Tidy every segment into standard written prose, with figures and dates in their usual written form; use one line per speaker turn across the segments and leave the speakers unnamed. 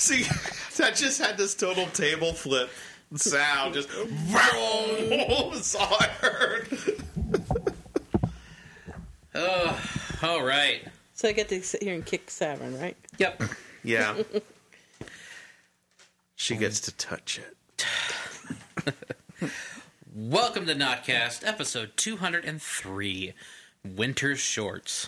See, that just had this total table flip sound. Just, that's all I heard.
All right.
So I get to sit here and kick Savin, right?
Yep.
Yeah. She gets to touch it.
Welcome to Notcast, episode 203, Winter Shorts.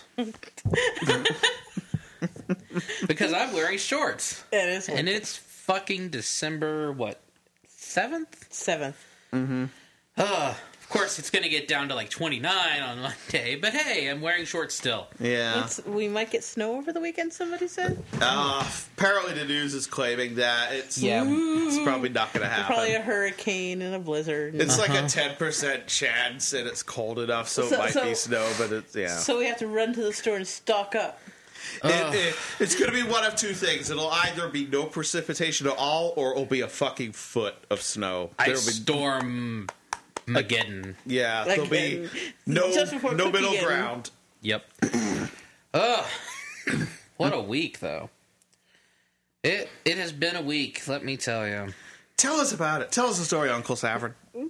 Because I'm wearing shorts.
It is.
And it's fucking December, 7th?
7th.
Mm-hmm.
Of course, it's going to get down to like 29 on Monday, but hey, I'm wearing shorts still.
Yeah.
We might get snow over the weekend, somebody said?
Apparently the news is claiming that it's probably not going to happen.
Probably a hurricane and a blizzard.
It's like a 10% chance, and it's cold enough, so it might be snow, but it's,
So we have to run to the store and stock up.
It's going to be one of two things. It'll either be no precipitation at all, or it'll be a fucking foot of snow.
Ice storm Mageddon.
Yeah, there'll be no middle ground.
Yep. What a week, though. It has been a week, let me tell you.
Tell us about it. Tell us the story, Uncle Savin.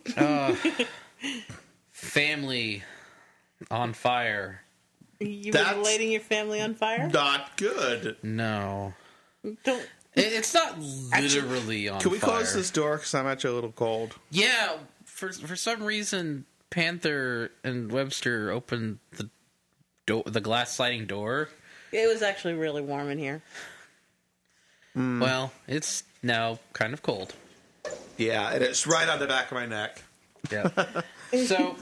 Family on fire.
You've been lighting your family on fire?
Not good.
No.
Don't.
It's not literally on fire.
Can we close this door, because I'm actually a little cold?
Yeah, for some reason, Panther and Webster opened the glass sliding door.
It was actually really warm in here.
Well, it's now kind of cold.
Yeah, and it's right on the back of my neck.
Yeah. So,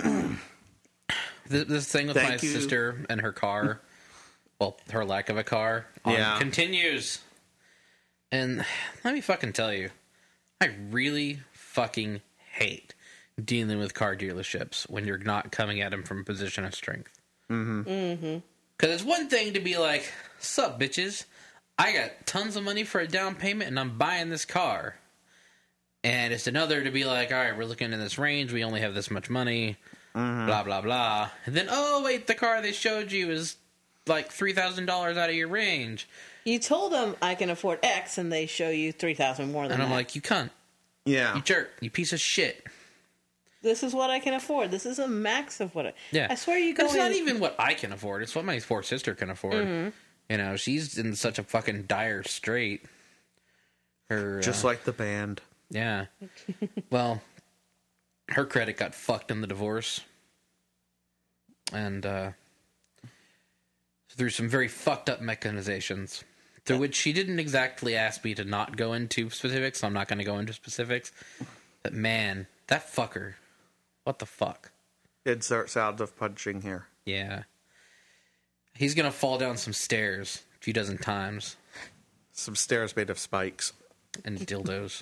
this thing with my sister and her car, well, her lack of a car, continues. And let me fucking tell you, I really fucking hate dealing with car dealerships when you're not coming at them from a position of strength. Mm-hmm. Mm-hmm. Because it's one thing to be like, sup, bitches, I got tons of money for a down payment and I'm buying this car. And it's another to be like, all right, we're looking in this range, we only have this much money, blah, blah, blah. And then, oh, wait, the car they showed you is like $3,000 out of your range.
You told them I can afford X, and they show you $3,000 more than that.
And I'm like, you cunt.
Yeah.
You jerk. You piece of shit.
This is what I can afford. This is a max of what
I
swear you go
It's not even what I can afford. It's what my poor sister can afford.
Mm-hmm.
You know, she's in such a fucking dire strait.
Just like the band.
Yeah. Well, her credit got fucked in the divorce. And through some very fucked up mechanizations. Through which she didn't exactly ask me to not go into specifics, so I'm not going to go into specifics. But man, that fucker. What the fuck?
Insert sound of punching here.
Yeah. He's going to fall down some stairs a few dozen times.
Some stairs made of spikes.
And dildos.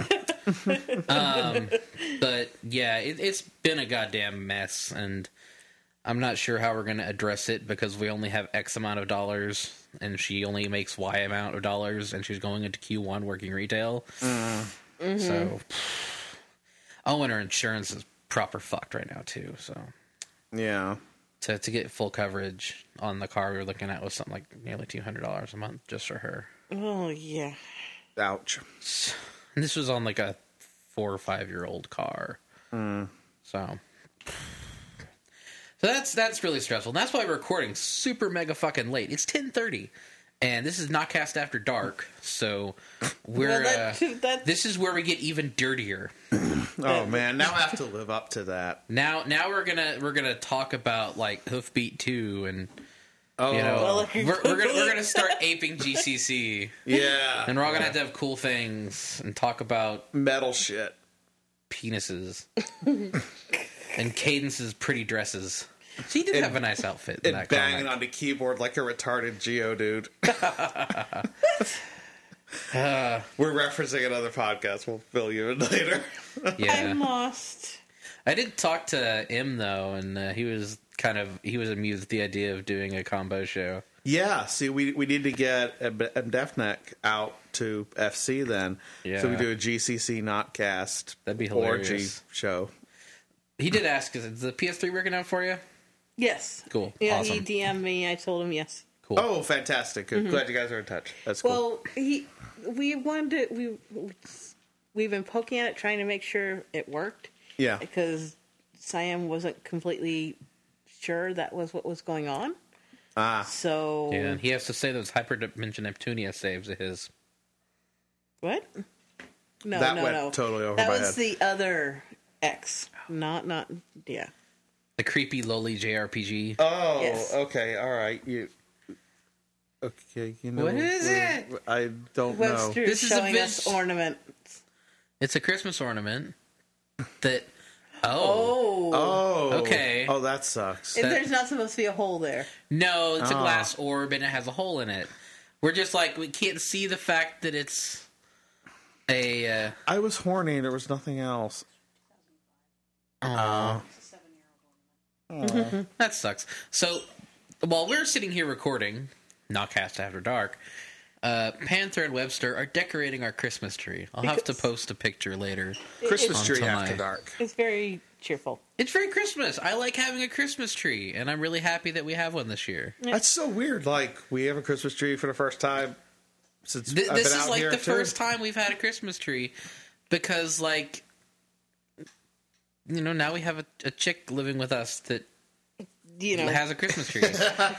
But yeah, it's been a goddamn mess, and I'm not sure how we're going to address it because we only have X amount of dollars, and she only makes Y amount of dollars, and she's going into Q1 working retail. Mm-hmm. So, and her insurance is proper fucked right now too. So,
yeah,
to get full coverage on the car we were looking at was something like nearly $200 a month just for her.
Oh yeah,
ouch.
And this was on like a 4 or 5 year old car. So that's really stressful. And that's why we're recording super mega fucking late. It's 10:30. And this is Notcast After Dark. So we're this is where we get even dirtier.
Oh man, now I have to live up to that.
Now we're gonna talk about like Hoofbeat 2 and we're gonna start aping GCC.
Yeah.
And we're all gonna have to have cool things and talk about
metal shit.
Penises. And Cadence's pretty dresses. She did have a nice outfit in that
banging
comic.
on the keyboard like a retarded Geodude. We're referencing another podcast. We'll fill you in later.
Yeah. I'm lost.
I did talk to M though, and he was amused at the idea of doing a combo show.
Yeah, see, we need to get MDefneck out to FC then. Yeah. So we do a GCC Notcast.
That'd be hilarious.
Orgy show.
He did ask, is the PS3 working out for you?
Yes.
Cool.
Yeah,
awesome.
He DM'd me. I told him yes.
Cool. Oh, fantastic. Good. Mm-hmm. Glad you guys are in touch. That's cool.
Well, we wanted we've been poking at it, trying to make sure it worked.
Yeah.
Because Siam wasn't completely sure that was what was going on. So
yeah, and he has to say those Hyperdimension Neptunia saves of his.
what? No,
That
no,
went
no.
totally over
that
my
was
head.
the other X, not yeah.
The creepy lowly JRPG.
Oh,
Yes.
okay, all right. Okay, you know
What is it?
I don't know.
Webster
This is a
showing us
vis-
ornaments.
It's a Christmas ornament that.
Oh,
Okay.
Oh, that sucks.
There's not supposed to be a hole there.
No, it's a glass orb and it has a hole in it. We're just like, we can't see the fact that it's a.
I was horny. There was nothing else.
That sucks. So, while we're sitting here recording, Knockcast After Dark, Panther and Webster are decorating our Christmas tree. I'll have to post a picture later.
Christmas tree
Onto
after
my-
dark.
It's very cheerful.
It's very Christmas. I like having a Christmas tree, and I'm really happy that we have one this year.
That's so weird. Like, we have a Christmas tree for the first time since I've
This
been
is
out
like
here,
the
too.
first time we've had a Christmas tree because, like, you know, now we have a chick living with us that has a Christmas tree.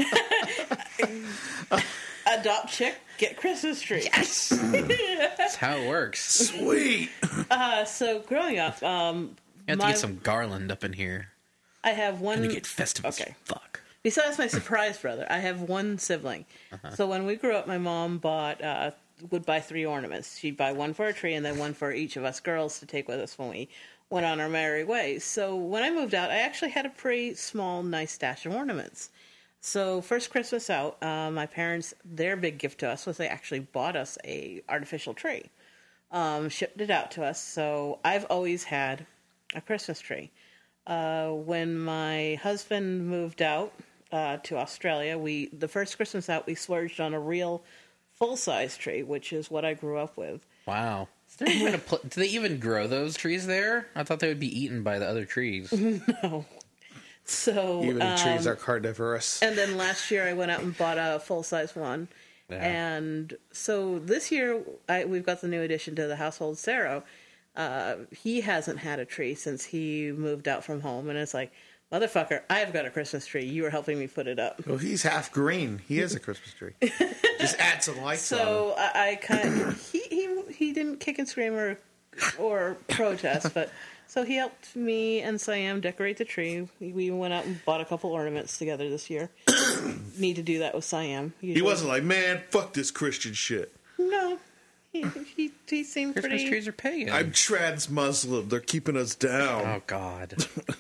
Adopt chick, get Christmas tree.
Yes, that's how it works.
Sweet.
So growing up,
You have to get some garland up in here.
I have one.
Gonna get festive as
Okay.
fuck.
Besides my surprise brother, I have one sibling. So when we grew up, my mom would buy 3 ornaments. She'd buy one for a tree and then one for each of us girls to take with us when we went on our merry way. So when I moved out, I actually had a pretty small, nice stash of ornaments. So first Christmas out, my parents, their big gift to us was they actually bought us a artificial tree, shipped it out to us. So I've always had a Christmas tree. When my husband moved out to Australia, the first Christmas out, we splurged on a real full-size tree, which is what I grew up with.
Wow. Do they even grow those trees there? I thought they would be eaten by the other trees.
No. So
Even the trees are carnivorous.
and then last year I went out and bought a full-size one.
Yeah.
And so this year we've got the new addition to the household, Sarah. He hasn't had a tree since he moved out from home, and it's like, motherfucker, I've got a Christmas tree. You were helping me put it up.
Well, he's half green. He is a Christmas tree. Just add some lights on.
So I kind of he didn't kick and scream or protest, but so he helped me and Siam decorate the tree. We went out and bought a couple ornaments together this year. Need to do that with Siam.
He wasn't like, man, fuck this Christian shit.
No, he seemed
Christmas
pretty.
trees are pagan.
I'm trans-Muslim. They're keeping us down.
Oh, God.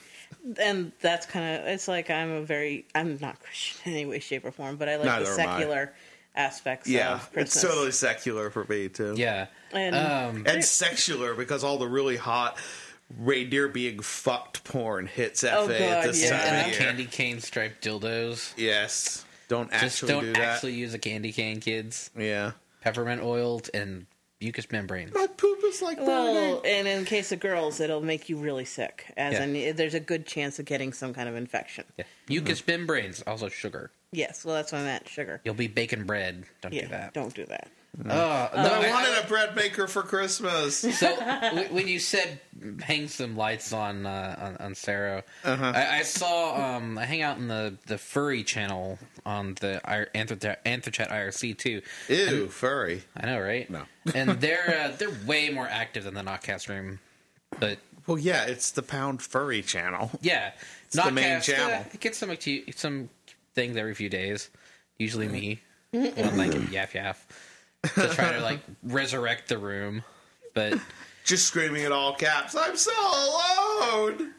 And that's kind of, it's like I'm not Christian in any way, shape, or form, but I like
Neither
the
am I.
secular aspects
Yeah,
of Christmas.
it's totally secular for me, too.
Yeah.
And
And sexular, because all the really hot reindeer being fucked porn hits FA
God,
at this
yeah.
time
And
of
the
year.
candy cane striped dildos.
Yes. Don't
Just
actually
don't
do that.
actually use a candy cane, kids.
Yeah.
Peppermint oil and mucous membranes.
My poop is like
well,
burning.
and in case of girls, it'll make you really sick. There's a good chance of getting some kind of infection.
Yeah. Mucous membranes, also sugar.
Yes, well, that's what I meant. Sugar.
You'll be baking bread. Don't
Yeah,
do that.
don't do that.
No,
I wanted a bread maker for Christmas.
So when you said hang some lights on Sarah, I saw I hang out in the furry channel on the Anthochat IRC too.
Ew, furry.
I know, right?
No.
And they're way more active than the Knockcast room, but
Well, yeah, it's the Pound Furry channel.
yeah,
It's the main
Knockcast,
channel.
It gets some things every few days. Usually me, I'm like yaff yaff to try to like resurrect the room, but.
Just screaming at all caps, I'm so alone!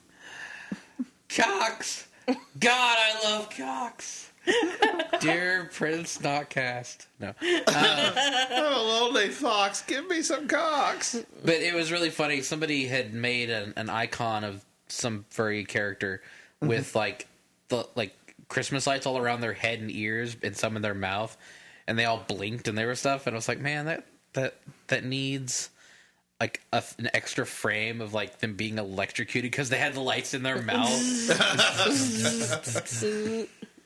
Cox! God, I love Cox! Dear Prince Knockcast. No.
I'm a lonely fox, give me some cocks!
But it was really funny. Somebody had made an icon of some furry character with like Christmas lights all around their head and ears and some in their mouth, and they all blinked and there was stuff, and I was like, man, that needs like an extra frame of like them being electrocuted because they had the lights in their mouth.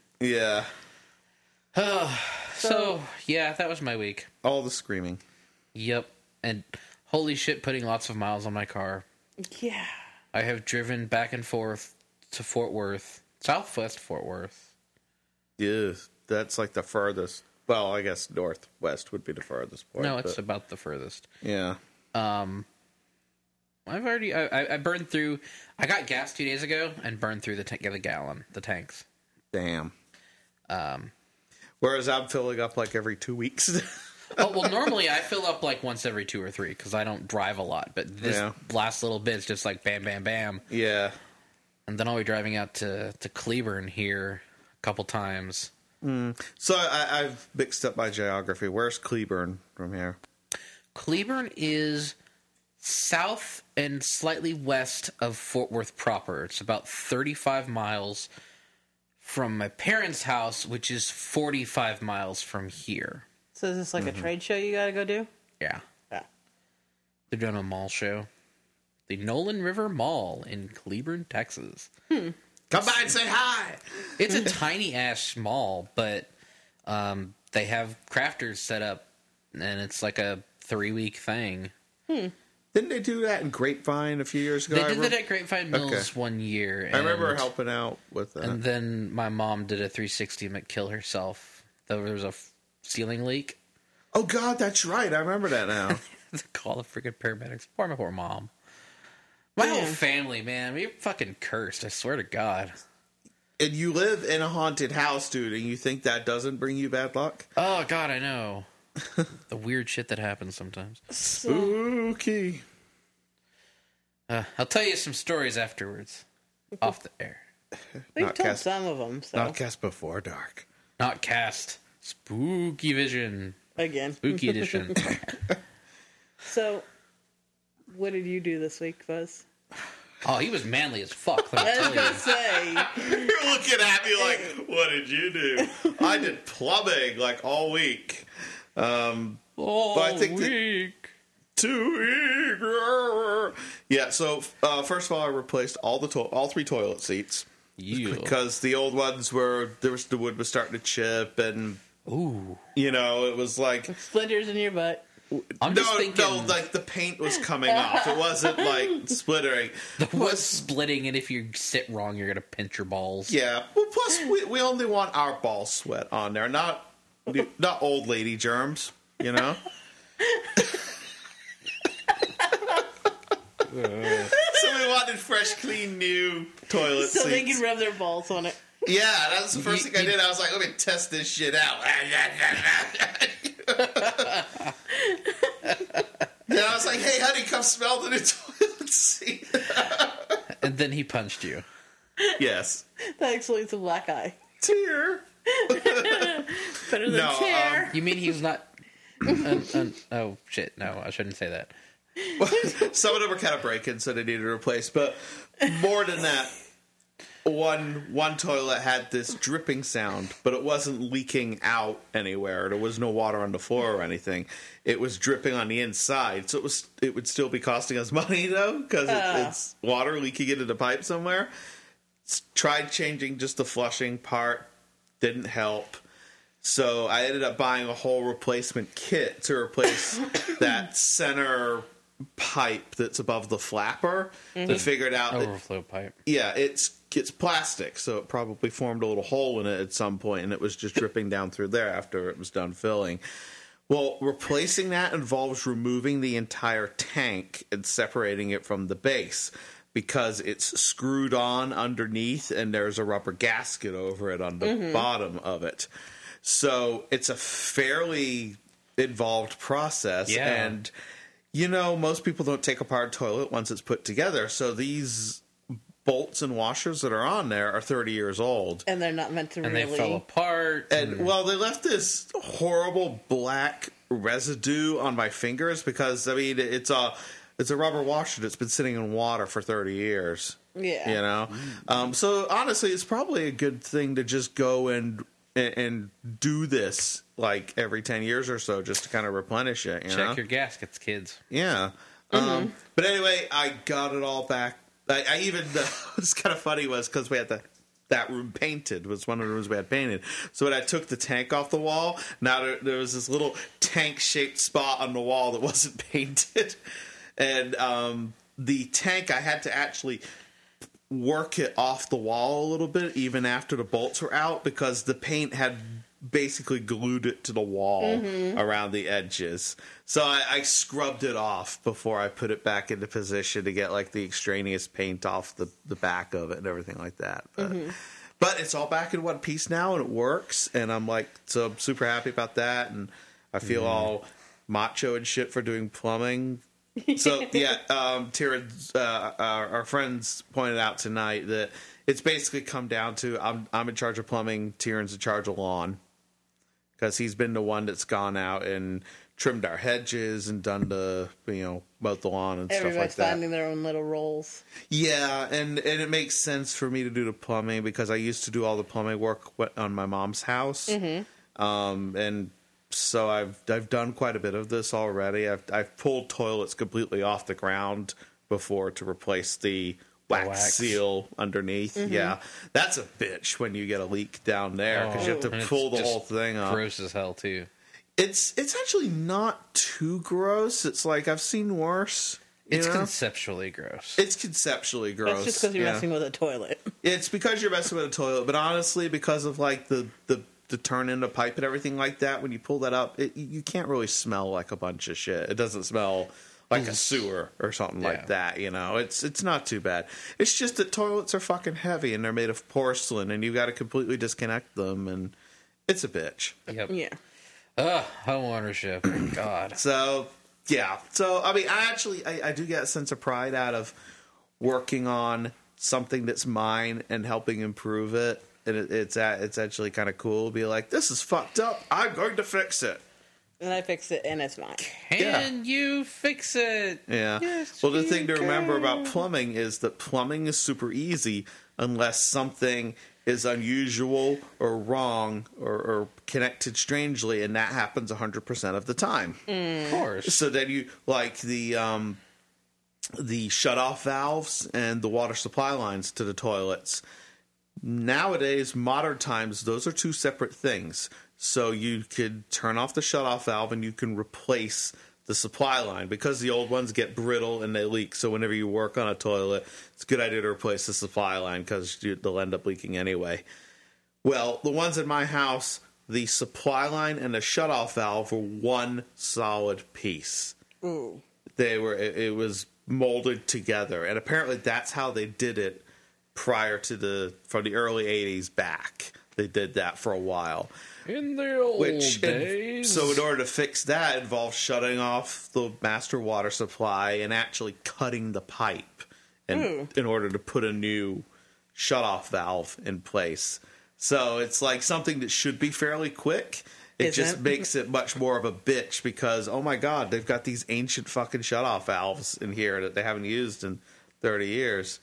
Yeah.
So yeah, that was my week.
All the screaming.
Yep. And holy shit, putting lots of miles on my car.
Yeah.
I have driven back and forth to Fort Worth, Southwest Fort Worth.
Yeah, that's like the furthest. Well, I guess Northwest would be the furthest point.
No, it's about the furthest.
Yeah.
I've already I burned through. I got gas 2 days ago and burned through the gallon, the tanks.
Damn. Whereas I'm filling up like every 2 weeks.
Oh, well, normally I fill up like once every 2 or 3 because I don't drive a lot. But this last little bit's just like bam, bam, bam.
Yeah.
And then I'll be driving out to Cleburne here a couple times.
So I've mixed up my geography. Where's Cleburne from here?
Cleburne is south and slightly west of Fort Worth proper. It's about 35 miles from my parents' house, which is 45 miles from here.
So is this like a trade show you gotta go do?
Yeah.
Yeah.
They're doing a mall show. The Nolan River Mall in Cleburne, Texas.
Come by and say hi!
It's a tiny-ass mall, but they have crafters set up, and it's like a 3-week thing.
Didn't they do that in Grapevine a few years ago?
They did that at Grapevine Mills 1 year.
I remember helping out with that.
And then my mom did a 360 McKill herself. There was a ceiling leak.
Oh, God, that's right. I remember that now.
Call the freaking paramedics. Poor mom. My whole family, man, we're fucking cursed. I swear to God.
And you live in a haunted house, dude, and you think that doesn't bring you bad luck?
Oh, God, I know. The weird shit that happens sometimes.
Spooky.
I'll tell you some stories afterwards. Off the air.
We've told some of them. So.
Not cast before dark.
Not cast. Spooky Vision.
Again.
Spooky Edition.
So, what did you do this week, Buzz?
Oh, he was manly as fuck. Let me
I was
tell
going
you.
to say.
You're looking at me like, what did you do? I did plumbing like all week.
All
but I think
week.
2 weeks. Yeah, so first of all, I replaced all 3 toilet seats.
Yeah.
Because the old ones the wood was starting to chip, and
Ooh.
you know, it was like
Splinters in your butt.
I'm just thinking.
No, like the paint was coming off. It wasn't like splittering.
The wood's splitting, and if you sit wrong, you're gonna pinch your balls.
Yeah. Well, plus we only want our ball sweat on there, not old lady germs. You know. So we wanted fresh, clean, new toilet seats.
So they can rub their balls on it.
Yeah, that was the first thing I did. I was like, let me test this shit out. And I was like, hey, honey, come smell the new toilet seat.
And then he punched you.
Yes.
That explains the black eye.
Tear.
Better than tear.
You mean he was not... oh, shit. No, I shouldn't say that.
Some of them were kind of breaking, so they needed to replace. But more than that, one toilet had this dripping sound, but it wasn't leaking out anywhere. There was no water on the floor or anything. It was dripping on the inside, so it would still be costing us money though, because it's water leaking into the pipe somewhere. Tried changing just the flushing part, didn't help. So I ended up buying a whole replacement kit to replace that center pipe that's above the flapper. They figured out
overflow pipe.
Yeah, it's plastic, so it probably formed a little hole in it at some point, and it was just dripping down through there after it was done filling. Well, replacing that involves removing the entire tank and separating it from the base, because it's screwed on underneath and there's a rubber gasket over it on the bottom of it. So it's a fairly involved process, and you know, most people don't take apart a toilet once it's put together. So these bolts and washers that are on there are 30 years old.
And they're not meant to
and
really...
they fell apart.
And, well, they left this horrible black residue on my fingers because, I mean, it's a rubber washer that's been sitting in water for 30 years.
Yeah.
You know? So, honestly, it's probably a good thing to just go and do this like every 10 years or so just to kind of replenish it.
Check your gaskets, kids.
Yeah. But anyway, I got it all back. I even, what's kind of funny was because we had the that room painted. Was one of the rooms we had painted. So when I took the tank off the wall, now there was this little tank-shaped spot on the wall that wasn't painted. And the tank, I had to actually work it off the wall a little bit, even after the bolts were out, because the paint had basically glued it to the wall around the edges. So I scrubbed it off before I put it back into position to get like the extraneous paint off the back of it and everything like that. But it's all back in one piece now and it works. And I'm super happy about that. And I feel all macho and shit for doing plumbing. So yeah, Tira, our friends pointed out tonight that it's basically come down to I'm in charge of plumbing, Tieran's in charge of lawn, because he's been the one that's gone out and trimmed our hedges and done mowed the lawn and stuff like that.
Everybody's finding their own little roles.
Yeah, and it makes sense for me to do the plumbing because I used to do all the plumbing work on my mom's house, and so I've done quite a bit of this already. I've pulled toilets completely off the ground before to replace the wax seal underneath. Yeah, that's a bitch when you get a leak down there because you have to pull the whole thing up.
Gross as hell too.
It's actually not too gross. It's like I've seen worse.
It's conceptually gross.
It's conceptually gross.
That's just because you're messing with a toilet.
It's because you're messing with a toilet, but honestly, because of like the turn in the pipe and everything like that, when you pull that up, you can't really smell like a bunch of shit. It doesn't smell like a sewer or something like that, It's not too bad. It's just that toilets are fucking heavy and they're made of porcelain and you've got to completely disconnect them and it's a bitch.
Yep.
Yeah.
Home ownership. God.
So, yeah. So, I mean, I do get a sense of pride out of working on something that's mine and helping improve it. And it's actually kind of cool to be like, this is fucked up. I'm going to fix it.
And I fix it, and it's mine.
Can you fix it?
Yeah.
Yes,
well, the thing to remember
can.
about plumbing is that plumbing is super easy unless something is unusual or wrong or connected strangely, and that happens 100% of the time.
Of course.
So then you, like the shut-off valves and the water supply lines to the toilets. Nowadays, modern times, those are two separate things. So you could turn off the shutoff valve and you can replace the supply line because the old ones get brittle and they leak. So whenever you work on a toilet, it's a good idea to replace the supply line because they'll end up leaking anyway. Well, the ones in my house, the supply line and the shutoff valve were one solid piece.
Ooh.
It was molded together, and apparently that's how they did it prior to from the early 80s back. They did that for a while.
In the old days.
So in order to fix that, it involved shutting off the master water supply and actually cutting the pipe in order to put a new shutoff valve in place. So it's like something that should be fairly quick. It just makes it much more of a bitch because, oh my God, they've got these ancient fucking shutoff valves in here that they haven't used in 30 years.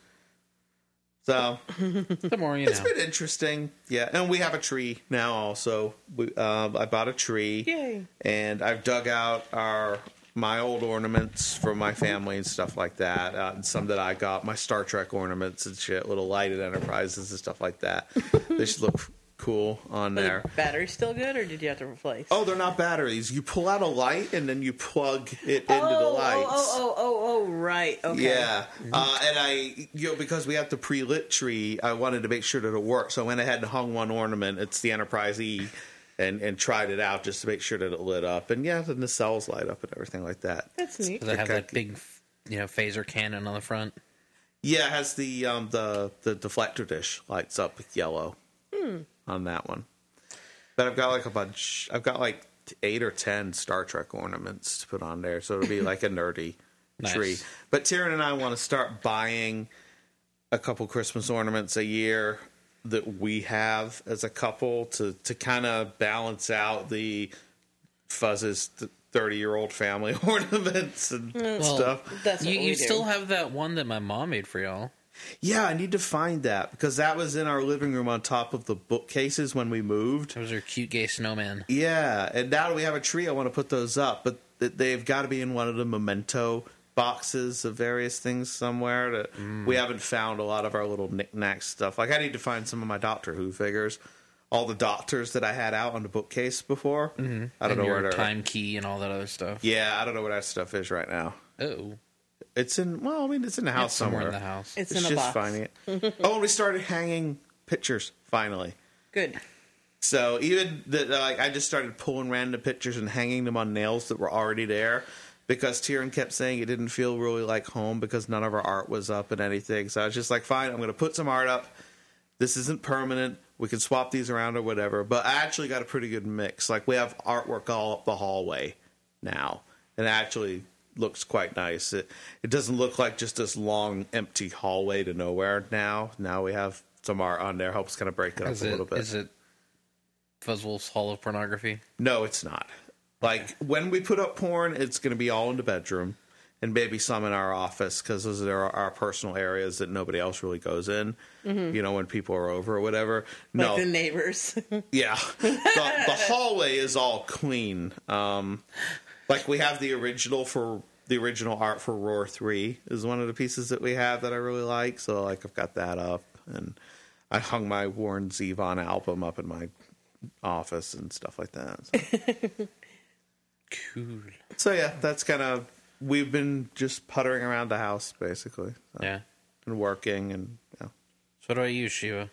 So
the more you
it's
know.
been interesting, yeah. And we have a tree now. Also, I bought a tree,
Yay.
and I've dug out my old ornaments from my family and stuff like that. And some that I got, my Star Trek ornaments and shit, little lighted Enterprises and stuff like that. They should look cool on
Are
there.
the batteries still good, or did you have to replace?
Oh, they're not batteries. You pull out a light and then you plug it into the lights.
Oh, right. Okay.
Yeah, and I, because we have the pre-lit tree, I wanted to make sure that it worked. So I went ahead and hung one ornament. It's the Enterprise E, and tried it out just to make sure that it lit up. And yeah, then the cells light up and everything like that.
That's neat.
Does it have that big, phaser cannon on the front?
Yeah, it has the deflector dish lights up with yellow on that one. But I've got like a bunch. I've got like 8 or 10 Star Trek ornaments to put on there, so it'll be like a nerdy tree. But Tyrion and I want to start buying a couple Christmas ornaments a year that we have as a couple to kind of balance out the Fuzz's 30-year-old family ornaments and stuff.
That's what
you still have that one that my mom made for y'all.
Yeah, I need to find that because that was in our living room on top of the bookcases when we moved.
Those are cute gay snowman.
Yeah, and now that we have a tree, I want to put those up, but they've got to be in one of the Memento boxes of various things somewhere. We haven't found a lot of our little knick-knack stuff. Like, I need to find some of my Doctor Who figures. All the Doctors that I had out on the bookcase before.
Mm-hmm.
I don't know where they're...
time key and all that other stuff.
Yeah, I don't know where that stuff is right now.
Oh.
It's in... Well, I mean, it's in the house somewhere.
in the house.
It's in a
just
box.
finding it. Oh, and we started hanging pictures, finally.
Good.
So even like I just started pulling random pictures and hanging them on nails that were already there because Tyrion kept saying it didn't feel really like home because none of our art was up and anything. So I was just like, fine, I'm going to put some art up. This isn't permanent. We can swap these around or whatever. But I actually got a pretty good mix. Like, we have artwork all up the hallway now. And it actually looks quite nice. It doesn't look like just this long, empty hallway to nowhere now. Now we have some art on there. Helps kind of break it up a little bit.
Is it Fuzzwolf's Hall of Pornography?
No, it's not. Like, when we put up porn, it's going to be all in the bedroom. And maybe some in our office, because those are our personal areas that nobody else really goes in, you know, when people are over or whatever. No.
Like the neighbors.
Yeah. The hallway is all clean. Like, we have the original art for Roar 3 is one of the pieces that we have that I really like. So, like, I've got that up. And I hung my Warren Zevon album up in my office and stuff like that. So.
Cool.
So, yeah, that's kind of... We've been just puttering around the house, basically. So,
Yeah.
And working, and, you know.
So what about you, Shiva?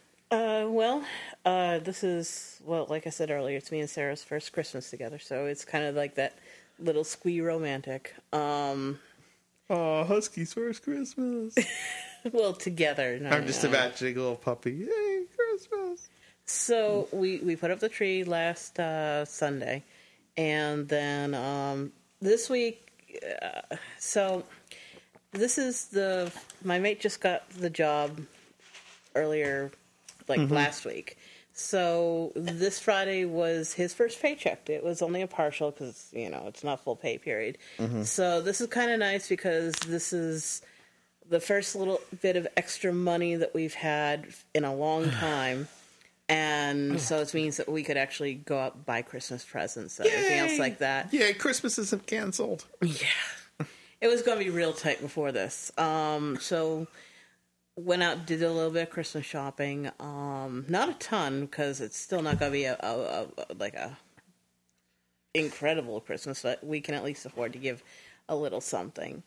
This is, well, like I said earlier, it's me and Sarah's first Christmas together, so it's kind of like that little squee romantic.
Oh, Husky's first Christmas.
Well, together. No,
I'm just imagining a little puppy. Yay, Christmas.
So we put up the tree last Sunday, and then this week, so this is my mate just got the job earlier, like last week. So this Friday was his first paycheck. It was only a partial because, you know, it's not full pay period. So this is kind of nice because this is the first little bit of extra money that we've had in a long time. And so it means that we could actually go out and buy Christmas presents and everything else like that.
Yeah, Christmas isn't canceled.
Yeah. It was going to be real tight before this. So went out, did a little bit of Christmas shopping. Not a ton, because it's still not going to be a incredible Christmas, but we can at least afford to give a little something.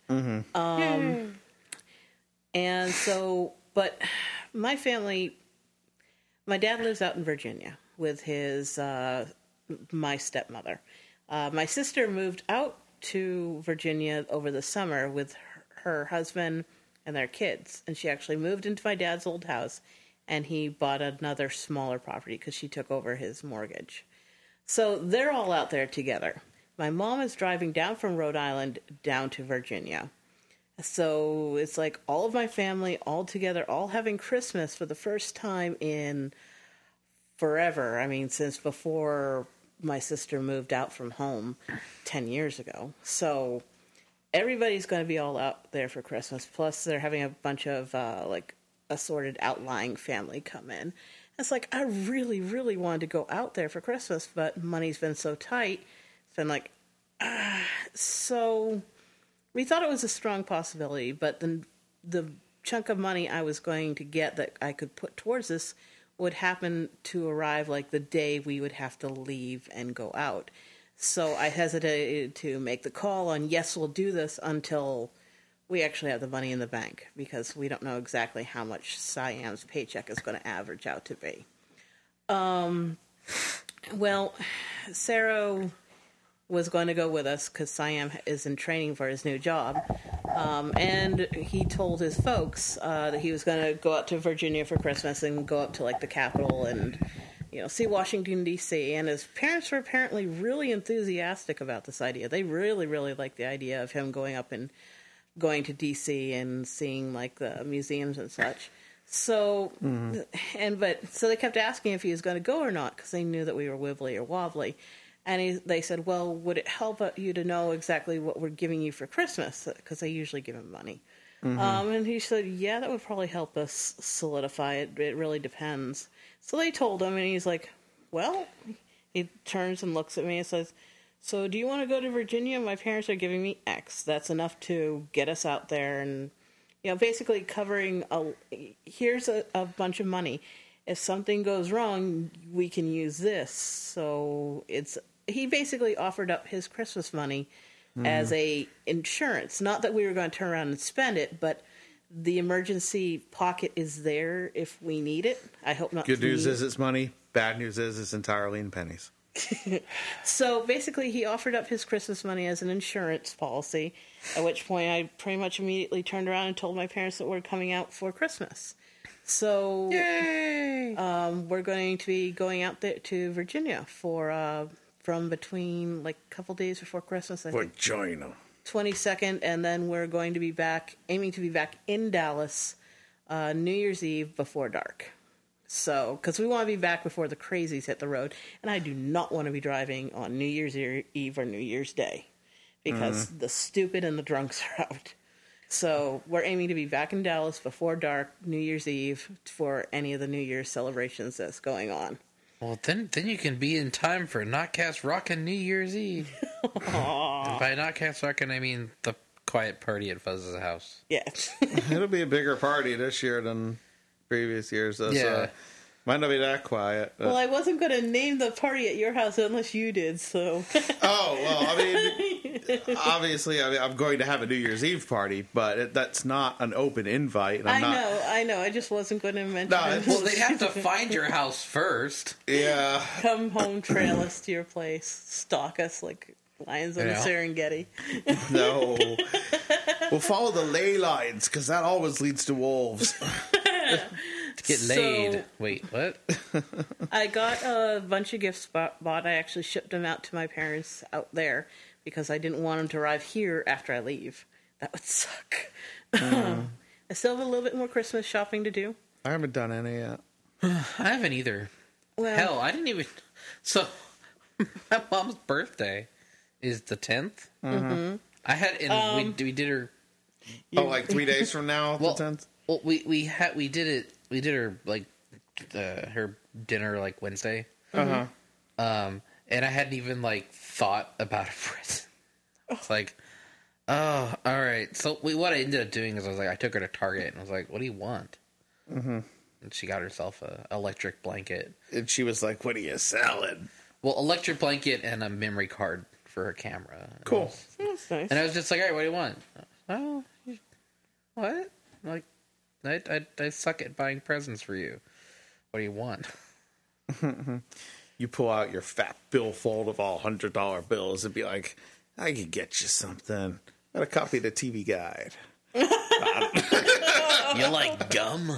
And so, but my family... My dad lives out in Virginia with his my stepmother. My sister moved out to Virginia over the summer with her husband and their kids. And she actually moved into my dad's old house, and he bought another smaller property because she took over his mortgage. So they're all out there together. My mom is driving down from Rhode Island down to Virginia. So it's like all of my family all together, all having Christmas for the first time in forever. I mean, since before my sister moved out from home 10 years ago. So everybody's going to be all out there for Christmas. Plus, they're having a bunch of like assorted outlying family come in. It's like, I really, really wanted to go out there for Christmas, but money's been so tight. It's been like, so... We thought it was a strong possibility, but then the chunk of money I was going to get that I could put towards this would happen to arrive like the day we would have to leave and go out. So I hesitated to make the call on, yes, we'll do this until we actually have the money in the bank, because we don't know exactly how much Siam's paycheck is going to average out to be. Well, Sarah was going to go with us because Siam is in training for his new job. And he told his folks that he was going to go out to Virginia for Christmas and go up to, like, the Capitol and, you know, see Washington, D.C. And his parents were apparently really enthusiastic about this idea. They really, really liked the idea of him going up and going to D.C. and seeing, like, the museums and such. So, so they kept asking if he was going to go or not because they knew that we were wibbly or wobbly. And they said, well, would it help you to know exactly what we're giving you for Christmas? Because they usually give him money. And he said, yeah, that would probably help us solidify it. It really depends. So they told him, and he's like, well, he turns and looks at me and says, So do you want to go to Virginia? My parents are giving me X. That's enough to get us out there and, basically covering here's a bunch of money. If something goes wrong, we can use this. So he basically offered up his Christmas money as a insurance. Not that we were going to turn around and spend it, but the emergency pocket is there if we need it. I hope not.
Good news is it's money. Bad news is it's entirely in pennies.
So basically, he offered up his Christmas money as an insurance policy, at which point I pretty much immediately turned around and told my parents that we're coming out for Christmas. So
Yay!
We're going to be going out there to Virginia for from between a couple days before Christmas, I think.
Virginia.
22nd, and then we're going to be aiming to be back in Dallas New Year's Eve before dark. So, because we want to be back before the crazies hit the road, and I do not want to be driving on New Year's Eve or New Year's Day, because the stupid and the drunks are out. So, we're aiming to be back in Dallas before dark, New Year's Eve, for any of the New Year's celebrations that's going on.
Well, then you can be in time for Notcast Rockin' New Year's Eve. And by Notcast Rockin', I mean the quiet party at Fuzz's house.
Yeah.
It'll be a bigger party this year than previous years, though.
Yeah.
So might not be that quiet.
Well, I wasn't going to name the party at your house unless you did, so...
Oh, well, I mean, obviously, I'm going to have a New Year's Eve party, but that's not an open invite. And
I know. I just wasn't going to mention it.
Well, they'd have to find your house first.
Yeah.
Come home, trail us to your place, stalk us like lions on the Serengeti.
No. We'll follow the ley lines, because that always leads to wolves.
To get laid. Wait, what?
I got a bunch of gifts bought. I actually shipped them out to my parents out there because I didn't want them to arrive here after I leave. That would suck. I still have a little bit more Christmas shopping to do.
I haven't done any yet.
I haven't either.
Well,
Hell, I didn't even... So, my mom's birthday is the 10th. Mm-hmm. I had... And we did her...
Oh, like 3 days from now, the 10th?
Well, we did it. We did her her dinner Wednesday.
Uh-huh.
And I hadn't even thought about a present. It's oh, all right. So what I ended up doing is I took her to Target and I was like, "What do you want?" Mm-hmm. And she got herself a electric blanket.
And she was like, "What are you selling?"
Well, electric blanket and a memory card for her camera.
Cool.
that's nice.
And I was just like, "All right, what do you want?" Oh, what? I suck at buying presents for you. What do you want?
You pull out your fat billfold of all $100 bills and be like, I could get you something. Got a copy of the TV Guide.
You like gum?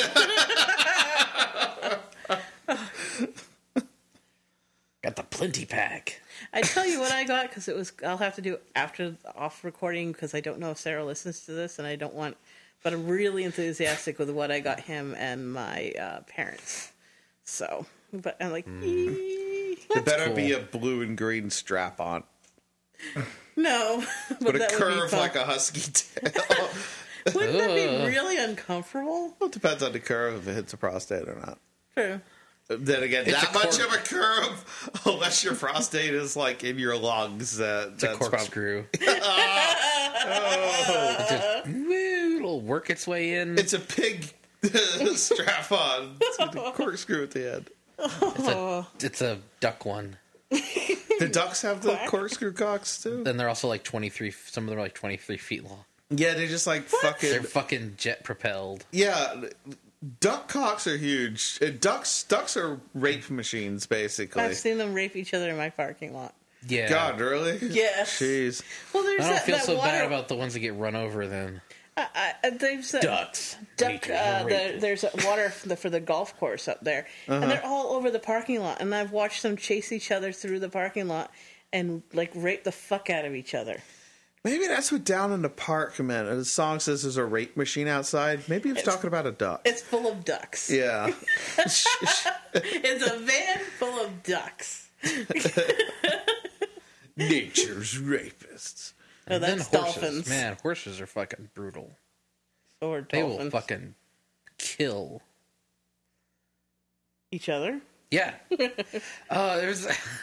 Got the Plenty Pack.
I tell you what I got because I'll have to do after off recording because I don't know if Sarah listens to this and I don't want. But I'm really enthusiastic with what I got him and my parents. So, but I'm like,
It better be a blue and green strap on.
No,
but
that
a curve like a husky tail.
Wouldn't that be really uncomfortable?
Well, it depends on the curve if it hits a prostate or not.
True.
Then again, it's that much of a curve, unless your prostate is in your lungs.
It's a corkscrew. It'll work its way in.
It's a pig strap on. It's a corkscrew at the end.
It's a duck one.
The ducks have the corkscrew cocks too.
And they're also 23. Some of them are 23 feet long.
Yeah, they're just fucking.
They're fucking jet propelled.
Yeah, duck cocks are huge. Ducks are rape machines, basically.
I've seen them rape each other in my parking lot.
Yeah.
God, really?
Yes.
Jeez.
Well, there's
I don't feel
that
so
water...
bad about the ones that get run over then.
There's
Ducks.
There's water for the golf course up there, and they're all over the parking lot. And I've watched them chase each other through the parking lot and rape the fuck out of each other.
Maybe that's what Down in the Park meant. The song says there's a rape machine outside. Maybe it's talking about a duck.
It's full of ducks.
Yeah.
It's a van full of ducks.
Nature's rapists.
No, that's dolphins.
Man, horses are fucking brutal.
Or
They
dolphins.
will fucking kill
each other.
Yeah. There's.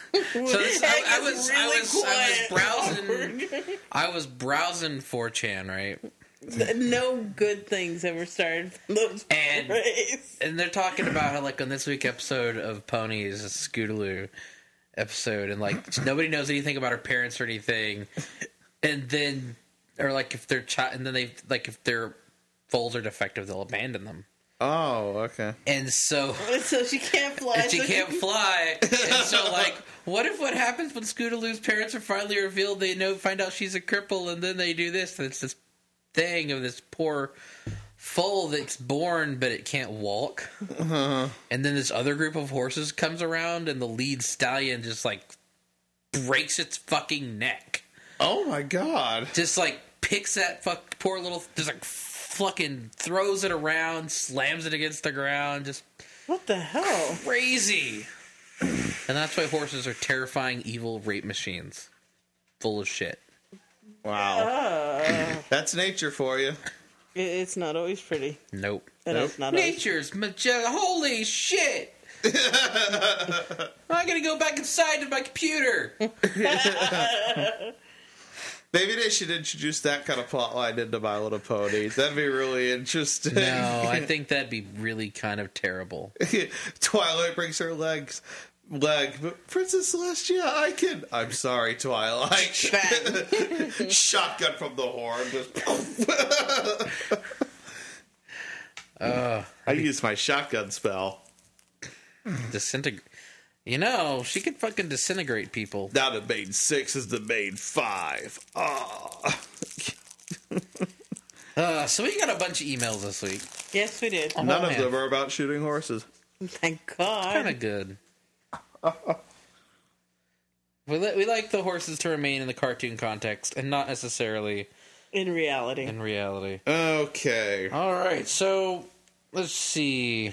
I was browsing 4chan, right?
No good things ever started from those praise.
And they're talking about how, like, on this week's episode of Ponies, a Scootaloo episode, and, like, nobody knows anything about her parents or anything. And then, or, like, if their and then they, like, if their foals are defective, they'll abandon them.
Oh, okay.
And so
she can't fly.
And she can't fly. And so, like, what happens when Scootaloo's parents are finally revealed? They find out she's a cripple, and then they do this. And it's this thing of this poor foal that's born, but it can't walk. Uh-huh. And then this other group of horses comes around, and the lead stallion just, like, breaks its fucking neck.
Oh, my God.
Just, like, picks that poor little... Just, like, fucking throws it around, slams it against the ground, just...
What the hell?
Crazy! And that's why horses are terrifying, evil rape machines. Full of shit.
Wow. That's nature for you.
It's not always pretty.
Nope.
It's not
Nature's holy shit! I'm gonna go back inside to my computer.
Maybe they should introduce that kind of plotline into My Little Pony. That'd be really interesting.
No, I think that'd be really kind of terrible.
Twilight breaks her leg, but Princess Celestia, I'm sorry, Twilight. Shotgun from the horn. I used my shotgun spell.
Disintegrate. You know, she could fucking disintegrate people.
Now the main 6 is the main 5.
So we got a bunch of emails this week.
Yes, we did.
None of them are about shooting horses.
Thank God.
Kind of good. We like the horses to remain in the cartoon context and not necessarily
in reality.
Okay.
All right. So let's see.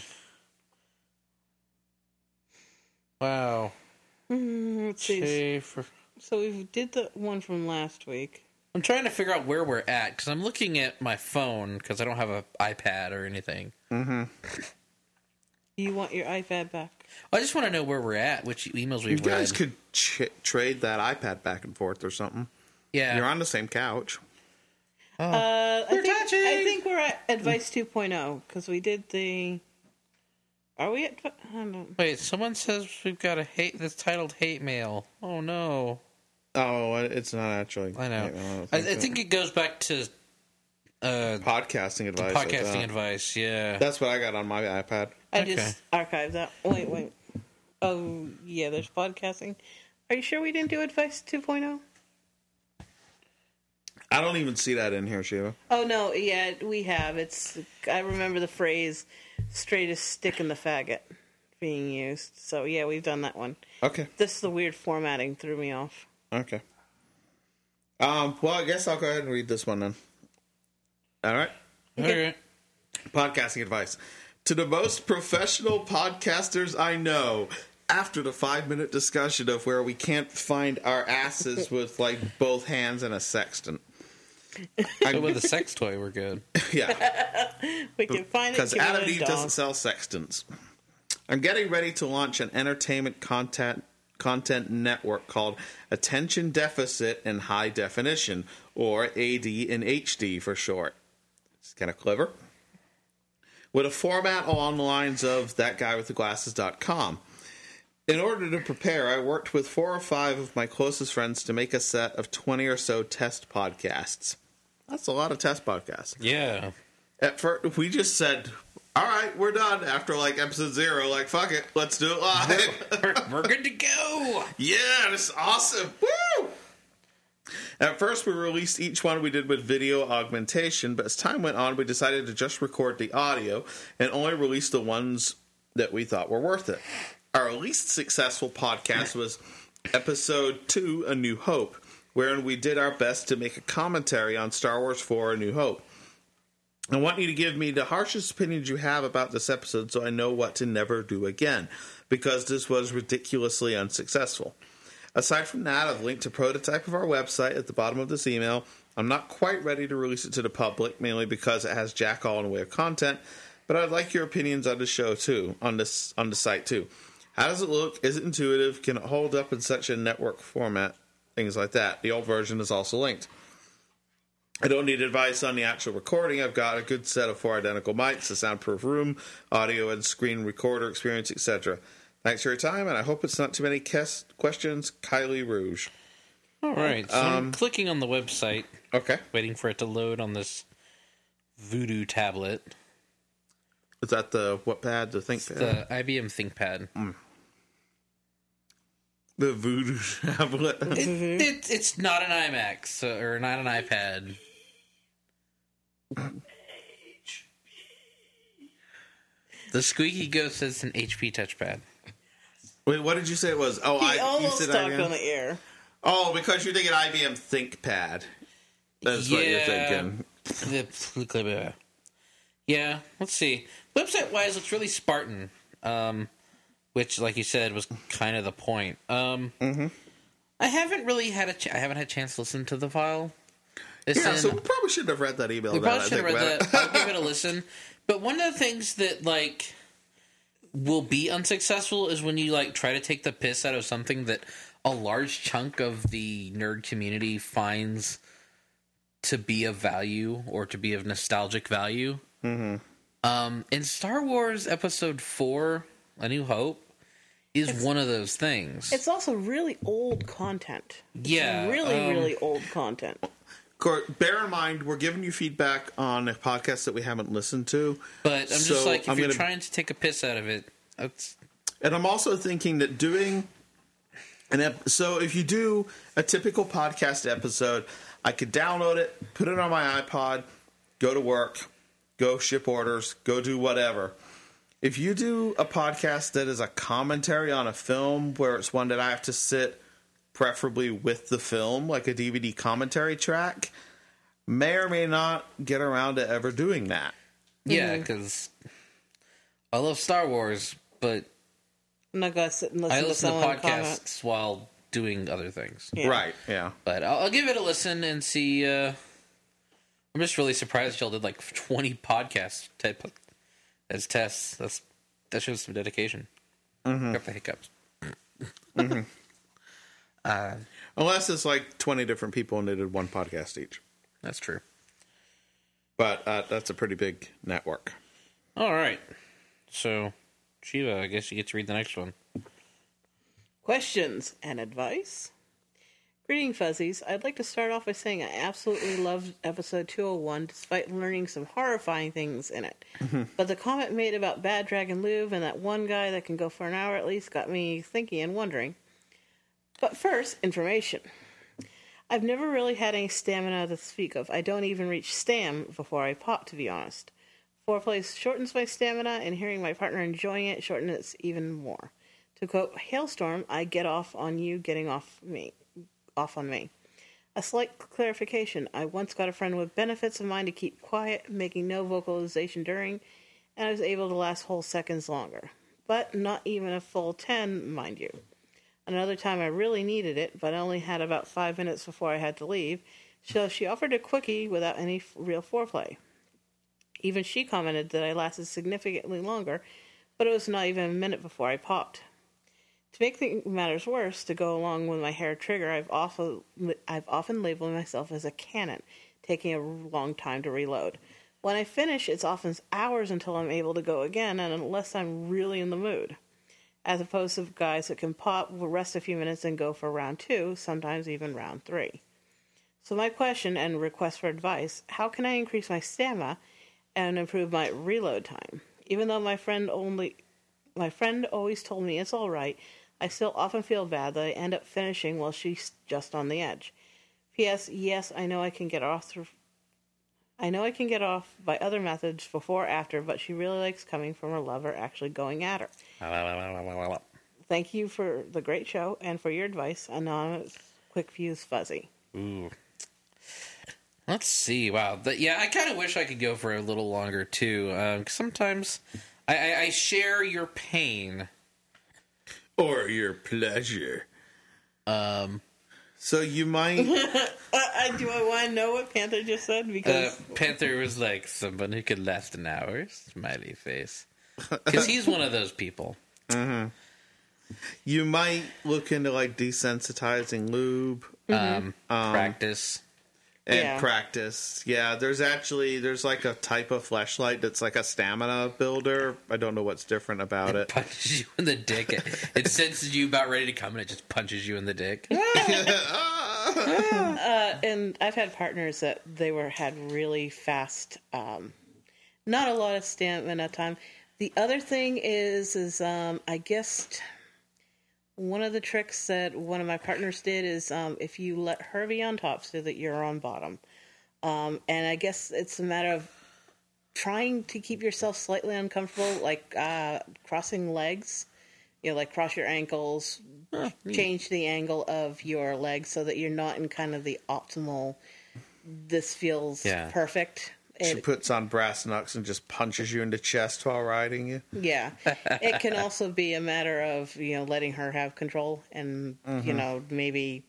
Wow.
Let's see. So we did the one from last week.
I'm trying to figure out where we're at because I'm looking at my phone because I don't have an iPad or anything.
Mm-hmm.
You want your iPad back?
I just want to know where we're at, which emails we've read.
You guys could trade that iPad back and forth or something.
Yeah.
You're on the same couch.
I
think we're at Advice 2.0 because we did the... Are we at... I don't know.
Wait, someone says we've got a hate that's titled Hate Mail. Oh, no.
Oh, it's not actually.
I know. I think it goes back to...
podcasting advice.
Podcasting advice, yeah.
That's what I got on my iPad.
I just archived that. Wait. Oh, yeah, there's podcasting. Are you sure we didn't do Advice 2.0?
I don't even see that in here, Shiva.
Oh, no, yeah, we have. I remember the phrase, straightest stick in the faggot, being used. So, yeah, we've done that one.
Okay.
The weird formatting threw me off.
Okay. Well, I guess I'll go ahead and read this one then. All right?
Okay.
Podcasting advice. To the most professional podcasters I know, after the 5-minute discussion of where we can't find our asses with, like, both hands and a sextant.
So with a sex toy, we're good.
Yeah.
We can find it.
Because Adam and Eve doesn't sell sextants. I'm getting ready to launch an entertainment content network called Attention Deficit and High Definition, or AD and HD for short. It's kind of clever. With a format along the lines of thatguywiththeglasses.com. In order to prepare, I worked with 4 or 5 of my closest friends to make a set of 20 or so test podcasts. That's a lot of test podcasts.
Yeah.
At first, we just said, all right, we're done. After, like, episode 0, like, fuck it, let's do it live.
We're good to go.
Yeah, this is awesome. Woo! At first, we released each one we did with video augmentation, but as time went on, we decided to just record the audio and only release the ones that we thought were worth it. Our least successful podcast was episode 2, A New Hope, wherein we did our best to make a commentary on Star Wars 4, A New Hope. I want you to give me the harshest opinions you have about this episode so I know what to never do again, because this was ridiculously unsuccessful. Aside from that, I've linked a prototype of our website at the bottom of this email. I'm not quite ready to release it to the public, mainly because it has jack all in the way of content, but I'd like your opinions on the show too, on the site too. How does it look? Is it intuitive? Can it hold up in such a network format? Things like that. The old version is also linked. I don't need advice on the actual recording. I've got a good set of 4 identical mics, a soundproof room, audio and screen recorder experience, etc. Thanks for your time, and I hope it's not too many questions. Kylie Rouge.
All right, so I'm clicking on the website.
Okay.
Waiting for it to load on this Voodoo tablet.
Is that the what pad? The ThinkPad?
The IBM ThinkPad.
The Voodoo tablet.
It's not an iMac or not an iPad. The squeaky ghost says an HP touchpad.
Wait, what did you say it was? Oh,
he almost talked on the air.
Oh, because you're thinking IBM ThinkPad. That's what you're thinking.
Yeah, let's see. Website-wise, it's really Spartan, which, like you said, was kind of the point. I haven't really had I haven't had a chance to listen to the file.
So we probably shouldn't have read that email.
We probably should have read that. I'll give it a listen. But one of the things that, like, will be unsuccessful is when you, like, try to take the piss out of something that a large chunk of the nerd community finds to be of value or to be of nostalgic value. In Star Wars Episode 4, A New Hope, is one of those things.
It's also really old content.
Yeah.
Really old content.
Bear in mind, we're giving you feedback on a podcast that we haven't listened to.
But I'm just like, if you're trying to take a piss out of it, that's...
And I'm also thinking that doing... So if you do a typical podcast episode, I could download it, put it on my iPod, go to work, go ship orders, go do whatever. If you do a podcast that is a commentary on a film where it's one that I have to sit preferably with the film, like a DVD commentary track, may or may not get around to ever doing that.
Yeah, because I love Star Wars, but
I'm not going to sit and listen
I listen to podcasts
comment.
while doing other things.
Yeah.
Right, yeah.
But I'll give it a listen and see. I'm just really surprised y'all did like 20 podcasts as tests. That shows some dedication. Got the hiccups.
Unless it's like 20 different people and they did one podcast each.
That's true.
But that's a pretty big network.
All right. So, Shiva, I guess you get to read the next one.
Questions and advice. Greeting, Fuzzies. I'd like to start off by saying I absolutely loved episode 201, despite learning some horrifying things in it. But the comment made about Bad Dragon Luve and that one guy that can go for an hour at least got me thinking and wondering. But first, information. I've never really had any stamina to speak of. I don't even reach stam before I pop, to be honest. Foreplay shortens my stamina, and hearing my partner enjoying it shortens it even more. To quote Hailstorm, I get off on you getting off on me. A slight clarification. I once got a friend with benefits of mine to keep quiet, making no vocalization during, and I was able to last whole seconds longer. But not even a full 10, mind you. Another time I really needed it, but I only had about 5 minutes before I had to leave, so she offered a quickie without any real foreplay. Even she commented that I lasted significantly longer, but it was not even a minute before I popped. To make matters worse, to go along with my hair trigger, I've often labeled myself as a cannon, taking a long time to reload. When I finish, it's often hours until I'm able to go again, and unless I'm really in the mood. As opposed to guys that can pop, will rest a few minutes and go for round 2, sometimes even round 3. So my question and request for advice, how can I increase my stamina and improve my reload time? Even though my friend always told me it's alright, I still often feel bad that I end up finishing while she's just on the edge. P.S. Yes, I know I can get off by other methods before or after, but she really likes coming from her lover actually going at her. Thank you for the great show and for your advice. Anonymous Quick Fuse Fuzzy.
Ooh. Let's see. Wow. I kind of wish I could go for a little longer, too. Sometimes I share your pain.
Or your pleasure. So you might...
Do I want to know what Panther just said? Because
Panther was like, someone who could last an hour? Smiley face. Because he's one of those people.
You might look into like desensitizing lube.
Practice.
And practice. Yeah, there's like a type of fleshlight that's like a stamina builder. I don't know what's different about it.
Punches you in the dick. It senses you about ready to come and it just punches you in the dick.
And I've had partners that had really fast, not a lot of stamina time. The other thing is I guess one of the tricks that one of my partners did is if you let her be on top so that you're on bottom. And I guess it's a matter of trying to keep yourself slightly uncomfortable, like crossing legs. Like cross your ankles, change the angle of your legs so that you're not in kind of the optimal, this feels perfect.
She puts on brass knucks and just punches you in the chest while riding you.
Yeah. It can also be a matter of, letting her have control and, maybe...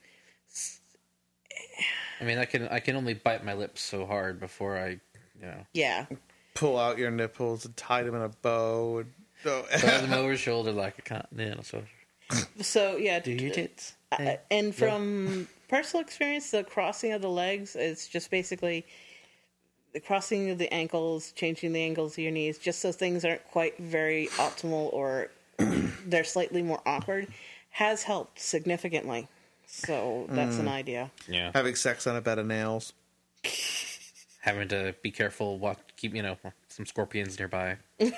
I mean, I can only bite my lips so hard before I,
Yeah.
Pull out your nipples and tie them in a bow and...
Throw them over his shoulder like a continental soldier.
So, yeah.
Do your tits.
And from personal experience, the crossing of the legs is just basically the crossing of the ankles, changing the angles of your knees, just so things aren't quite very optimal or they're slightly more awkward, has helped significantly. So that's an idea.
Yeah.
Having sex on a bed of nails.
Having to be careful, keep, some scorpions nearby.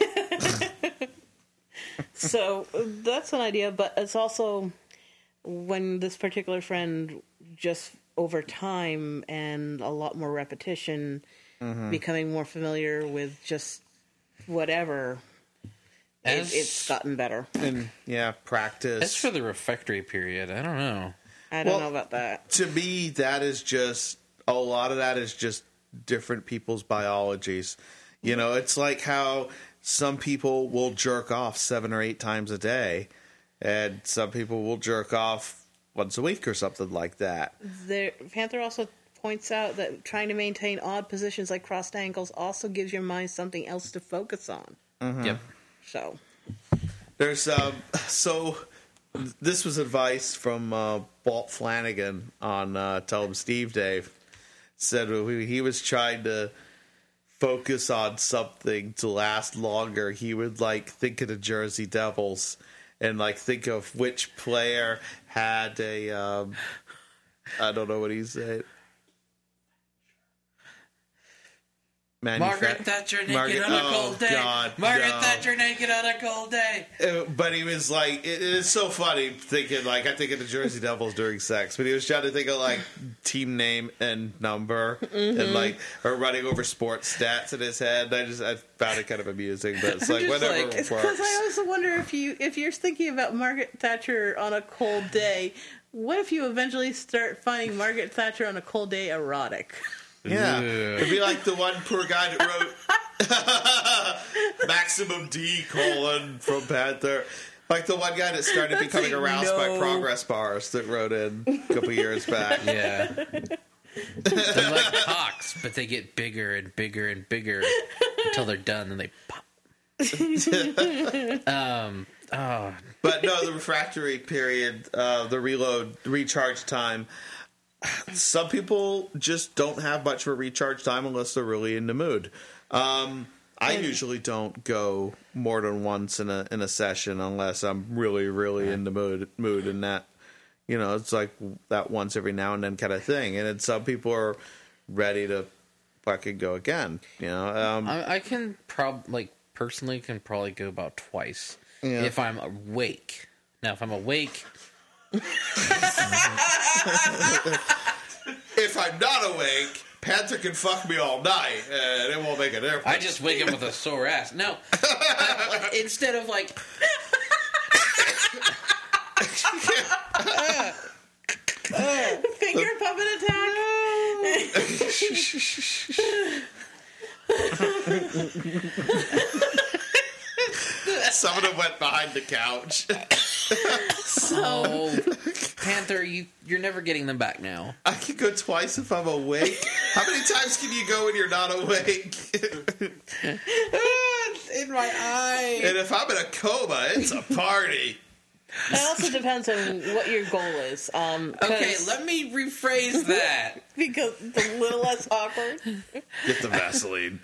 So that's an idea, but it's also when this particular friend just over time and a lot more repetition, becoming more familiar with just whatever, it's gotten better.
And practice.
As for the refractory period, I don't know.
I don't know about that.
To me, that is just a lot of that is just different people's biologies. It's like how some people will jerk off 7 or 8 times a day, and some people will jerk off once a week or something like that.
Panther also points out that trying to maintain odd positions like crossed ankles also gives your mind something else to focus on.
Yep.
So
there's so this was advice from Walt Flanagan on Tell 'em Steve Dave. Said he was trying to focus on something to last longer. He would think of the Jersey Devils and think of which player had a I don't know what he said.
Margaret Thatcher naked on a cold day. Margaret Thatcher naked on a cold day.
But he was it is so funny thinking I think of the Jersey Devils during sex, but he was trying to think of team name and number and or running over sports stats in his head. I found it kind of amusing, but it's whatever works.
Because I also wonder if you're thinking about Margaret Thatcher on a cold day, what if you eventually start finding Margaret Thatcher on a cold day erotic?
Yeah, it'd be like the one poor guy that wrote Maximum D: from Panther. Like the one guy that started becoming aroused by progress bars that wrote in a couple years back.
Yeah. They're like cocks, but they get bigger and bigger and bigger until they're done and they pop.
But no, the refractory period, the recharge time. Some people just don't have much of a recharge time unless they're really in the mood. I usually don't go more than once in a session unless I'm really, really in the mood, and that, it's like that once every now and then kind of thing. And then some people are ready to fucking go again.
I can personally can probably go about twice if I'm awake. Now, if I'm awake.
If I'm not awake, Panther can fuck me all night, and it won't make a difference.
I just wake up with a sore ass. No, instead of
finger puppet attack.
Some of them went behind the couch.
So, Panther, you're never getting them back now.
I can go twice if I'm awake. How many times can you go when you're not awake?
It's in my eye.
And if I'm in a coma, it's a party.
It also depends on what your goal is.
Okay, let me rephrase that.
Because it's a little less awkward.
Get the Vaseline.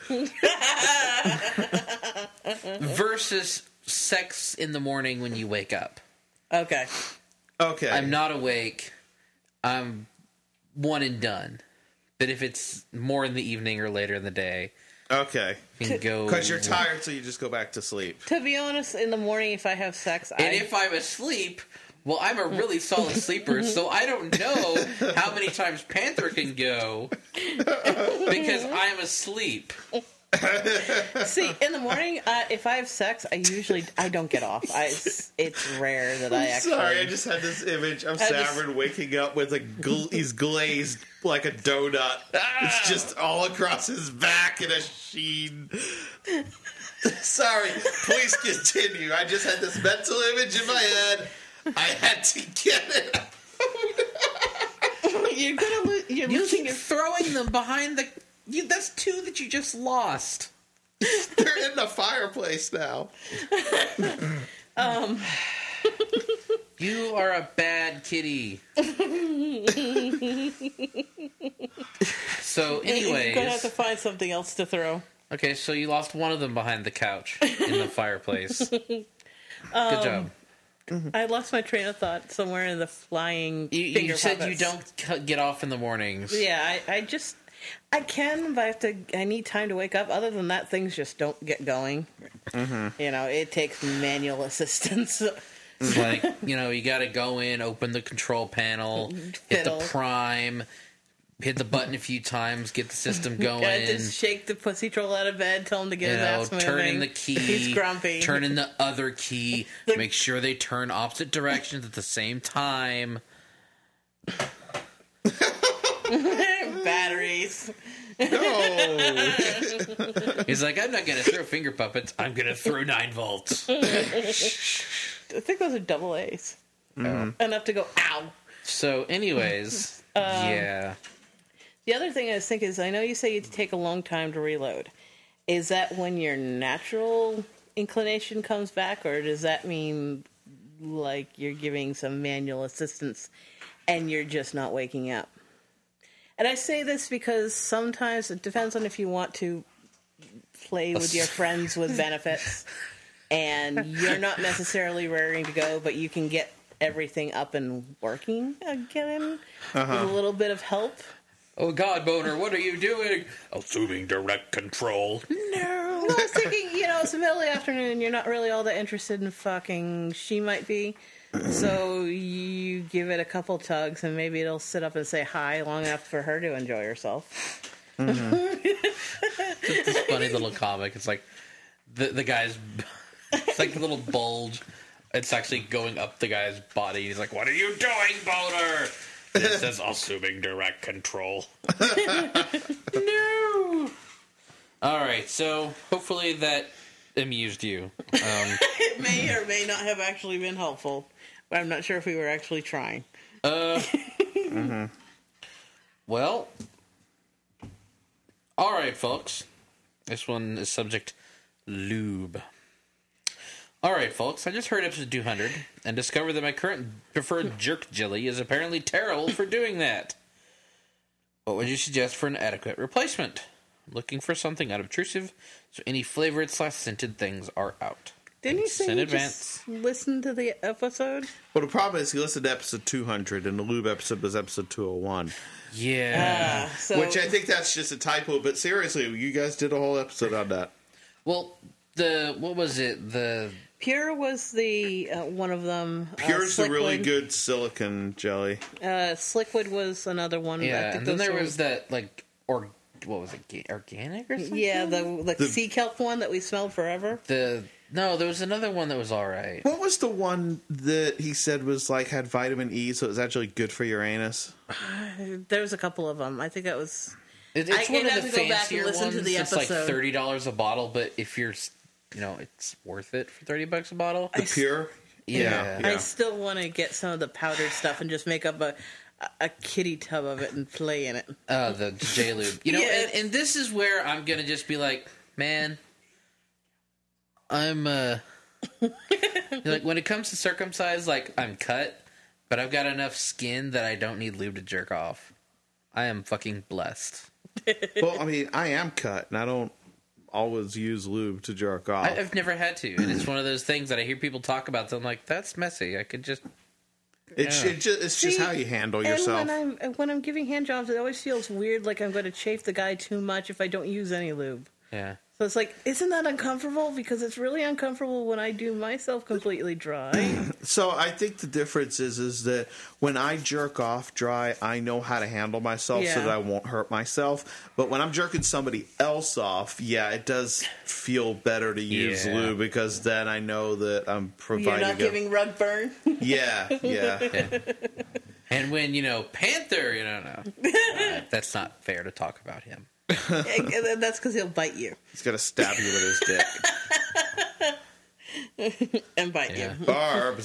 Versus sex in the morning when you wake up.
Okay.
Okay.
I'm not awake. I'm one and done. But if it's more in the evening or later in the day,
Okay.
you can go.
Because you're tired, so you just go back to sleep.
To be honest, in the morning, if I have sex,
And if I'm asleep, well, I'm a really solid sleeper, so I don't know how many times Panther can go because I'm asleep.
see, in the morning, if I have sex, I don't get off. It's rare that I actually.
Sorry, I just had this image of Savard waking up with he's glazed like a donut. It's just all across his back in a sheen. Sorry, please continue. I just had this mental image in my head. I had to get it.
You're gonna lose. You're
You
losing
keep
your.
throwing them behind the. That's two that you just lost.
They're in the fireplace now.
You are a bad kitty. So, anyways.
You're gonna have to find something else to throw.
Okay, so you lost one of them behind the couch in the fireplace. Good job.
I lost my train of thought somewhere in the flying.
You said
puppets.
you don't get off in the mornings.
Yeah, I can, but I need time to wake up. Other than that, things just don't get going. Mm-hmm. You know, it takes manual assistance.
It's like, you got to go in, open the control panel, hit the prime, hit the button a few times, get the system going.
Just shake the pussy troll out of bed, tell him to get his ass moving.
Turn in the key.
He's grumpy.
Turn in the other key. Make sure they turn opposite directions at the same time.
Batteries.
No.
He's like, I'm not going to throw finger puppets. I'm going to throw 9 volts.
I think those are double A's. Enough to go, ow.
So, anyways, yeah.
The other thing I was thinking is, I know you say you take a long time to reload. Is that when your natural inclination comes back, or does that mean like you're giving some manual assistance and you're just not waking up? And I say this because sometimes it depends on if you want to play with your friends with benefits and you're not necessarily raring to go, but you can get everything up and working again with a little bit of help.
Oh, God, Boner, what are you doing? Assuming direct control.
No. Well, I was thinking, it's the middle of the afternoon, you're not really all that interested in fucking. She might be. So you give it a couple tugs and maybe it'll sit up and say hi long enough for her to enjoy herself.
Mm-hmm. It's this funny little comic. It's like the guy's... It's like a little bulge. It's actually going up the guy's body. He's like, what are you doing, Boner? And it says, assuming direct control. No! Alright, so hopefully that amused you.
It may or may not have actually been helpful. But I'm not sure if we were actually trying.
Well, alright, folks. This one is subject lube. Alright, folks, I just heard episode 200 and discovered that my current preferred jerk jelly is apparently terrible for doing that. What would you suggest for an adequate replacement? I'm looking for something unobtrusive, so any flavored / scented things are out.
Didn't you
Thanks
say
in
you
advance.
just listened to the episode?
Well, the problem is he listened to episode 200, and the lube episode was episode 201.
Yeah.
Which I think that's just a typo, but seriously, you guys did a whole episode on that.
Well, what was it? The
Pure was the one of them.
Pure's the really
Slickwood.
good silicon jelly.
Slickwood was another one.
yeah,
I think
and then
those
there
were-
was that what was it? Organic or something?
Yeah, the sea kelp one that we smelled forever.
No, there was another one that was all right.
What was the one that he said was had vitamin E, so it was actually good for your anus?
There was a couple of them. I think that was.
It's
I'd
one of
have
the
to go back and
fancier
listen
ones.
to the
It's like
episode.
$30 a bottle, but if you're, it's worth it for $30 a bottle.
The Pure?
Yeah.
I still want to get some of the powdered stuff and just make up a kitty tub of it and play in it.
The J-Lube.
Yeah.
And this is where I'm going to just be like, man, I'm Like, when it comes to circumcised, like, I'm cut, but I've got enough skin that I don't need lube to jerk off. I am fucking blessed.
Well, I mean, I am cut, and I don't always use lube to jerk off.
I've never had to, and it's one of those things that I hear people talk about, so I'm like, that's messy. I could just...
It's just how you handle yourself.
And when I'm giving hand jobs, it always feels weird, like I'm going to chafe the guy too much if I don't use any lube.
Yeah.
So it's like, isn't that uncomfortable? Because it's really uncomfortable when I do myself completely dry.
So I think the difference is that when I jerk off dry, I know how to handle myself so that I won't hurt myself. But when I'm jerking somebody else off, it does feel better to use lube, because then I know that I'm providing.
You're not giving rug burn.
Yeah.
And when, Panther, no. That's not fair to talk about him.
That's because he'll bite you.
He's gonna stab you with his dick
and bite you.
Barbs.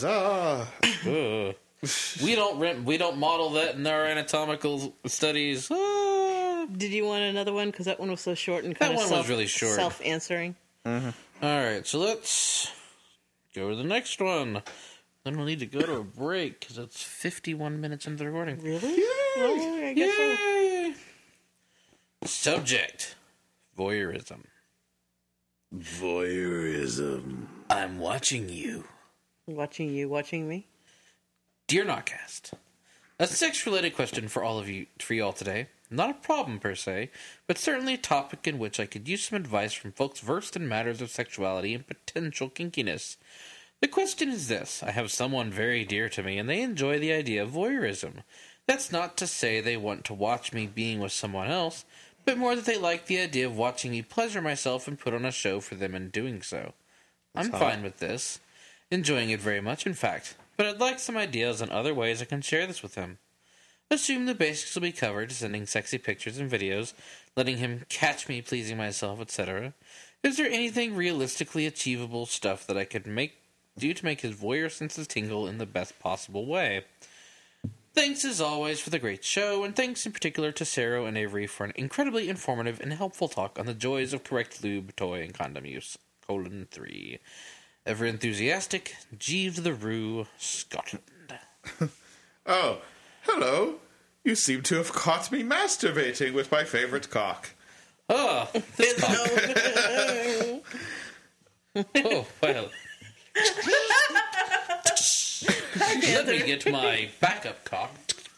We don't model that in our anatomical studies.
Did you want another one? Because that one was so short and kind of
was really short.
Self-answering.
Mm-hmm. All right, so let's go to the next one. Then we'll need to go to a break because it's 51 minutes into the recording.
Really? Oh, I guess so.
Subject: voyeurism. I'm watching you.
Watching you, watching me.
Dear Notcast, a sex-related question for y'all today. Not a problem per se, but certainly a topic in which I could use some advice from folks versed in matters of sexuality and potential kinkiness. The question is this: I have someone very dear to me, and they enjoy the idea of voyeurism. That's not to say they want to watch me being with someone else, but more that they like the idea of watching me pleasure myself and put on a show for them in doing so. I'm fine with this, enjoying it very much, in fact, but I'd like some ideas on other ways I can share this with him. Assume the basics will be covered, sending sexy pictures and videos, letting him catch me pleasing myself, etc. Is there anything realistically achievable stuff that I could do to make his voyeur senses tingle in the best possible way? Thanks as always for the great show, and thanks in particular to Sarah and Avery for an incredibly informative and helpful talk on the joys of correct lube, toy, and condom use. 3. Ever enthusiastic, Jeeves the Roo, Scotland.
Oh, hello. You seem to have caught me masturbating with my favorite cock.
Oh, this cock. Oh, well. Let me get my backup cock.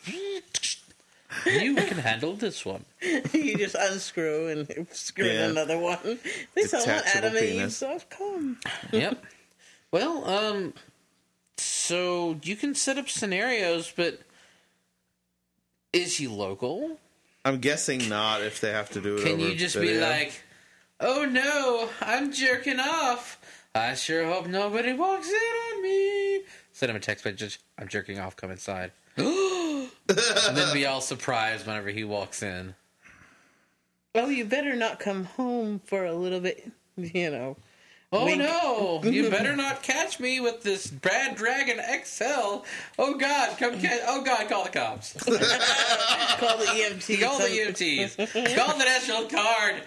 You can handle this one.
You just unscrew and screw in another one. Please don't want Adam and Eve soft come.
Yep. Well, so you can set up scenarios, but is he local?
I'm guessing not if they have to do it
Can
over
you just
video.
be like, oh no, I'm jerking off. I sure hope nobody walks in on me. Send him a text message. I'm jerking off. Come inside. And then be all surprised whenever he walks in.
Oh, you better not come home for a little bit,
Oh
Wink.
no! You better not catch me with this Brad Dragon XL. Oh God, oh God, call the cops.
Call the EMTs.
Call the EMTs. Call the National Guard.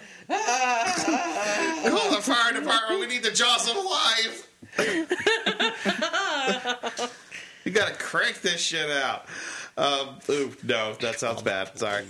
Call the fire department. We need the jaws alive. You gotta crank this shit out. No, that sounds bad. Sorry.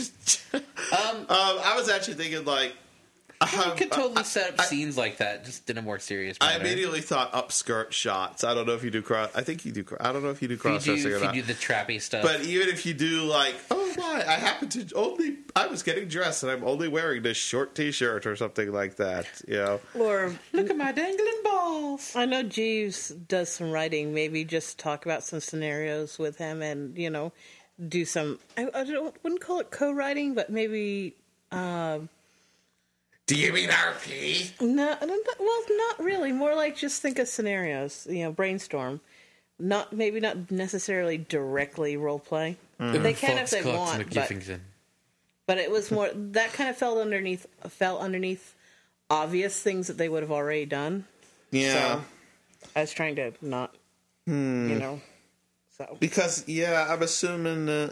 I was actually thinking
You could totally set up scenes like that, just in a more serious manner.
I immediately thought upskirt shots. I don't know if you do cross. I think you do. I don't know if you do cross dressing or not.
If you do the trappy stuff,
but even if you do oh my, I was getting dressed and I'm only wearing this short T-shirt or something like that.
Or
look at my dangling balls.
I know Jeeves does some writing. Maybe just talk about some scenarios with him, and do some. I wouldn't call it co-writing, but maybe.
Do you mean RP?
No, well, not really. More like just think of scenarios. Brainstorm. Not necessarily directly role play. They can if they want, but it was more that kind of fell underneath obvious things that they would have already done.
Yeah,
so I was trying to not, so
because I'm assuming that.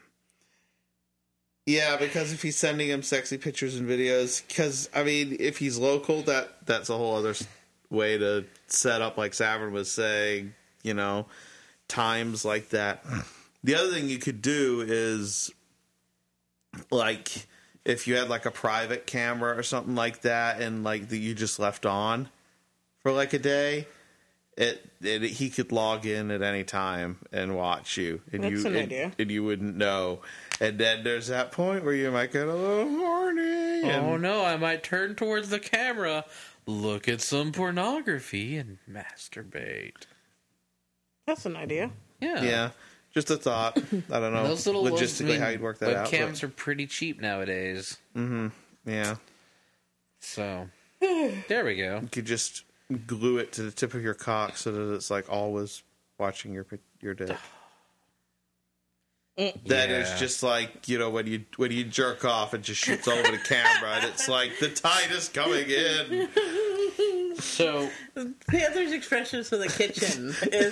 Yeah, because if he's sending him sexy pictures and videos, because if he's local, that's a whole other way to set up, like Savin was saying, times like that. The other thing you could do is, like, if you had like a private camera or something like that, and like that you just left on for like a day, he could log in at any time and watch you, and
That's an idea.
And you wouldn't know. And then there's that point where you might get a little horny.
Oh no, I might turn towards the camera, look at some pornography, and masturbate.
That's an idea.
Yeah. Just a thought. I don't know
Those little
logistically how you'd work that out.
Webcams are pretty cheap nowadays.
Mm-hmm. Yeah.
So there we go.
You could just glue it to the tip of your cock so that it's like always watching your dick. That is just like, when you jerk off, it just shoots over the camera, and it's like the tide is coming in.
So
Panther's expressions for the kitchen is.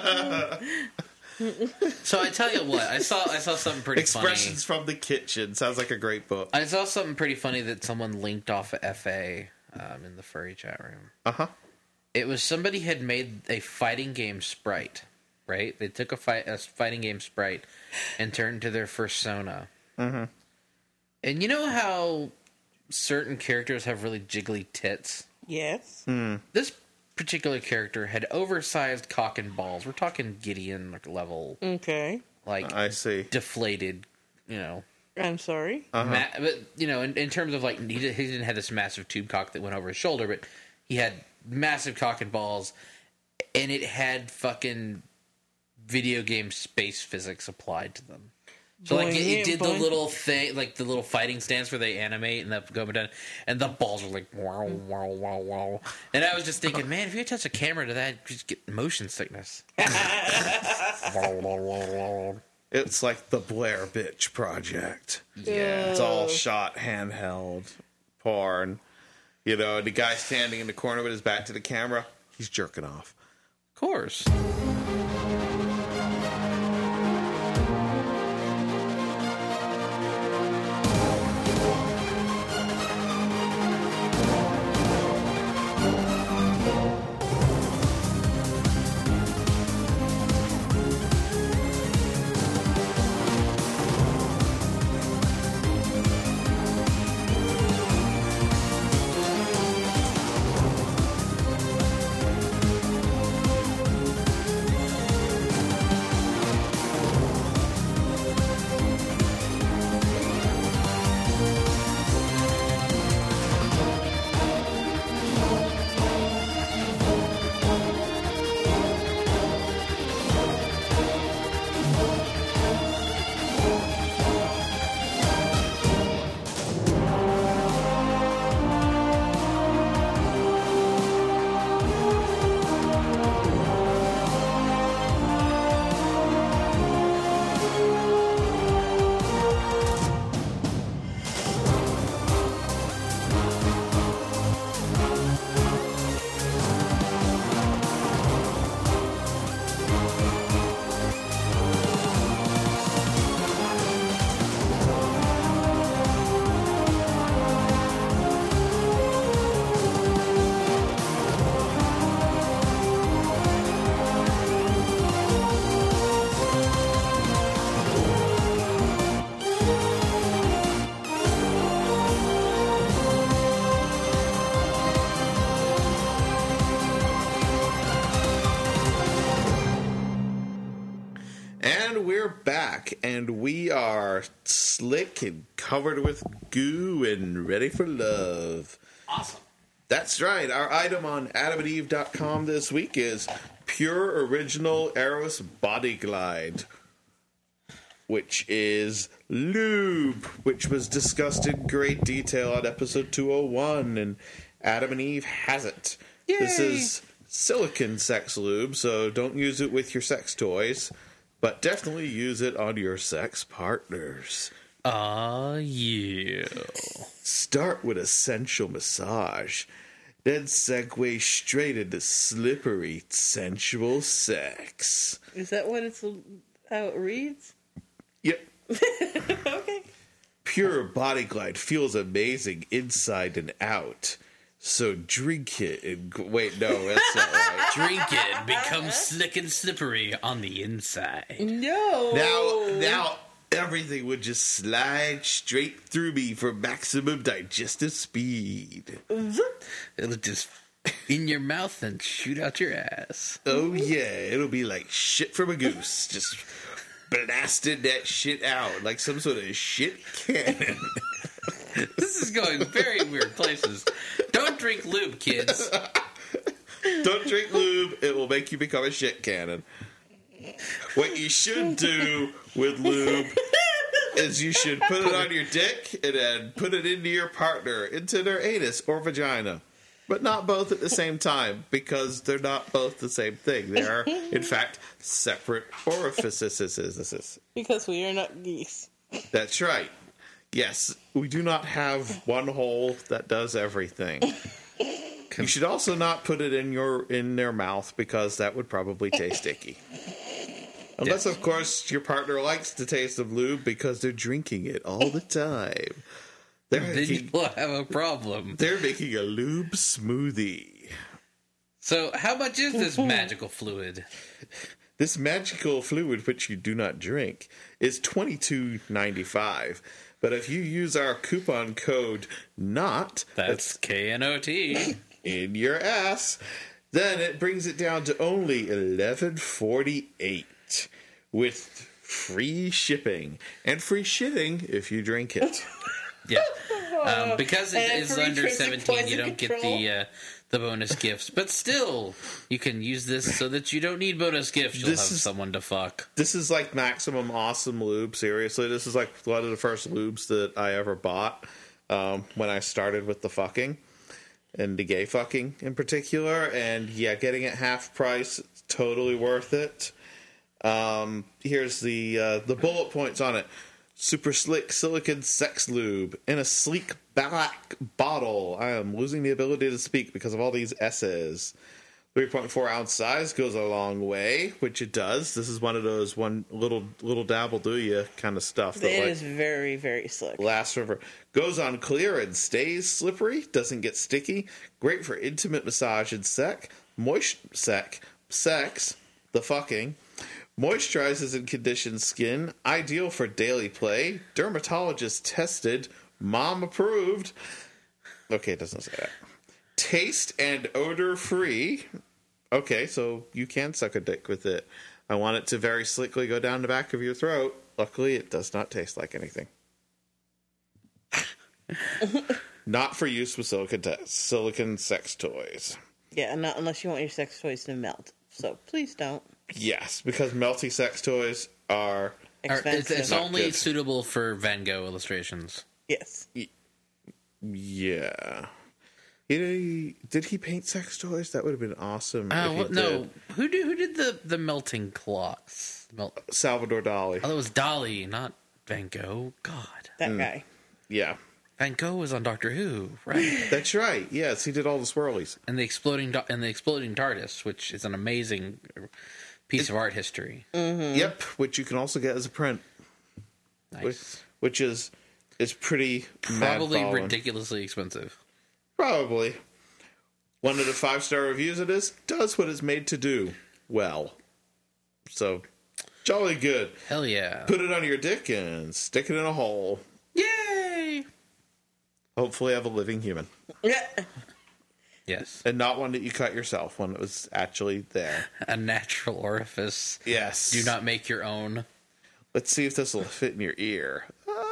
So I tell you what, I saw something pretty
Expressions from the Kitchen sounds like a great book.
I saw something pretty funny that someone linked off of FA in the furry chat room.
Uh-huh.
It was somebody had made a fighting game sprite, right? They took a fighting game sprite and turned to their fursona.
Mm-hmm.
And you know how certain characters have really jiggly tits?
Yes.
This particular character had oversized cock and balls. We're talking Gideon level.
Okay.
Like,
I see.
Deflated,
I'm sorry.
But, in terms of, like, he didn't have this massive tube cock that went over his shoulder, but he had massive cock and balls, and it had fucking video game space physics applied to them. So, like, it did the little thing, like the little fighting stance where they animate and that go down, and the balls are like, wow, wow, wow, wow. And I was just thinking, man, if you touch a camera to that, you just get motion sickness.
It's like the Blair Bitch Project.
Yeah.
It's all shot handheld porn. The guy standing in the corner with his back to the camera, he's jerking off.
Of course.
back, and we are slick and covered with goo and ready for love.
Awesome.
That's right. Our item on adamandeve.com this week is Pure Original Eros Body Glide, which is lube, which was discussed in great detail on episode 201, and Adam and Eve has it.
Yay.
This is silicone sex lube, so don't use it with your sex toys, but definitely use it on your sex partners.
Yeah.
Start with a sensual massage, then segue straight into slippery, sensual sex.
Is that what how it reads?
Yep.
Okay.
Pure Body Glide feels amazing inside and out. So drink it and wait, no, that's not right.
Drink it, become slick and slippery on the inside.
No.
Now everything would just slide straight through me for maximum digestive speed.
It'll just in your mouth and shoot out your ass.
Oh yeah, it'll be like shit from a goose, just blasted that shit out like some sort of shit cannon.
This is going very weird places. Don't drink lube, kids.
Don't drink lube; it will make you become a shit cannon. What you should do with lube is you should put it on your dick and then put it into your partner, into their anus or vagina. But not both at the same time, because they're not both the same thing. They are, in fact, separate orifices.
Because we are not geese.
That's right. Yes, we do not have one hole that does everything. You should also not put it in their mouth, because that would probably taste icky. Unless, of course, your partner likes the taste of lube because they're drinking it all the time.
Then you will have a problem.
They're making a lube smoothie.
So, how much is this magical fluid?
This magical fluid, which you do not drink, is $22.95. But if you use our coupon code NOT,
that's KNOT,
in your ass, then it brings it down to only $11.48 with free shipping. And free shitting if you drink it.
Yeah. Because it
And
is
free
under
intrinsic
17, you don't
poison
get the bonus gifts. But still, you can use this so that you don't need bonus gifts. You'll have someone to fuck.
This is like Maximum Awesome Lube, seriously. This is like one of the first lubes that I ever bought when I started with the fucking. And the gay fucking in particular. And yeah, getting it half price, totally worth it. Here's the bullet points on it. Super slick silicone sex lube in a sleek black bottle. I am losing the ability to speak because of all these S's. 3.4 ounce size goes a long way, which it does. This is one of those one little dabble do ya kind of stuff.
That is very, very slick.
Lasts forever. Goes on clear and stays slippery. Doesn't get sticky. Great for intimate massage and sex. The fucking. Moisturizes and conditions skin. Ideal for daily play. Dermatologist tested. Mom approved. Okay, it doesn't say that. Taste and odor free. Okay, so you can suck a dick with it. I want it to very slickly go down the back of your throat. Luckily, it does not taste like anything. Not for use with silicone sex toys.
Yeah, not unless you want your sex toys to melt. So please don't.
Yes, because melty sex toys are
Expensive.
It's only suitable for Van Gogh illustrations.
Yes.
Yeah. Did he paint sex toys? That would have been awesome.
Oh no! Who did the melting clocks?
Salvador Dali.
Oh, that was Dali, not Van Gogh. God,
That guy.
Yeah,
Van Gogh was on Doctor Who, right?
that's right. Yes, he did all the swirlies
and the exploding TARDIS, which is an amazing piece of art history.
Mm-hmm.
Yep, which you can also get as a print.
Nice.
Which is pretty
Probably
mad
ridiculously expensive.
Probably. One of the 5-star reviews of this does what it's made to do well. So, jolly good.
Hell yeah.
Put it on your dick and stick it in a hole.
Yay!
Hopefully have a living human.
Yeah.
Yes.
And not one that you cut yourself, one that was actually there.
A natural orifice.
Yes.
Do not make your own.
Let's see if this will fit in your ear.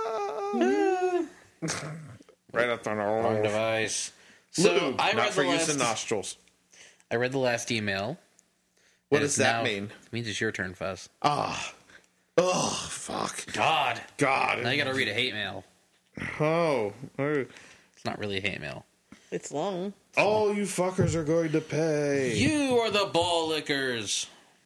Right up on our
Wrong device. So
Lube,
I
not
read
for
the
use
last.
in nostrils.
I read the last email.
What
and
does
it's
that
now-
mean?
It means it's your turn, Fuzz.
Ah. Oh, fuck.
God.
God.
Now you gotta read a hate mail.
Oh.
It's not really a hate mail.
It's long.
All you fuckers are going to pay.
You are the ball lickers.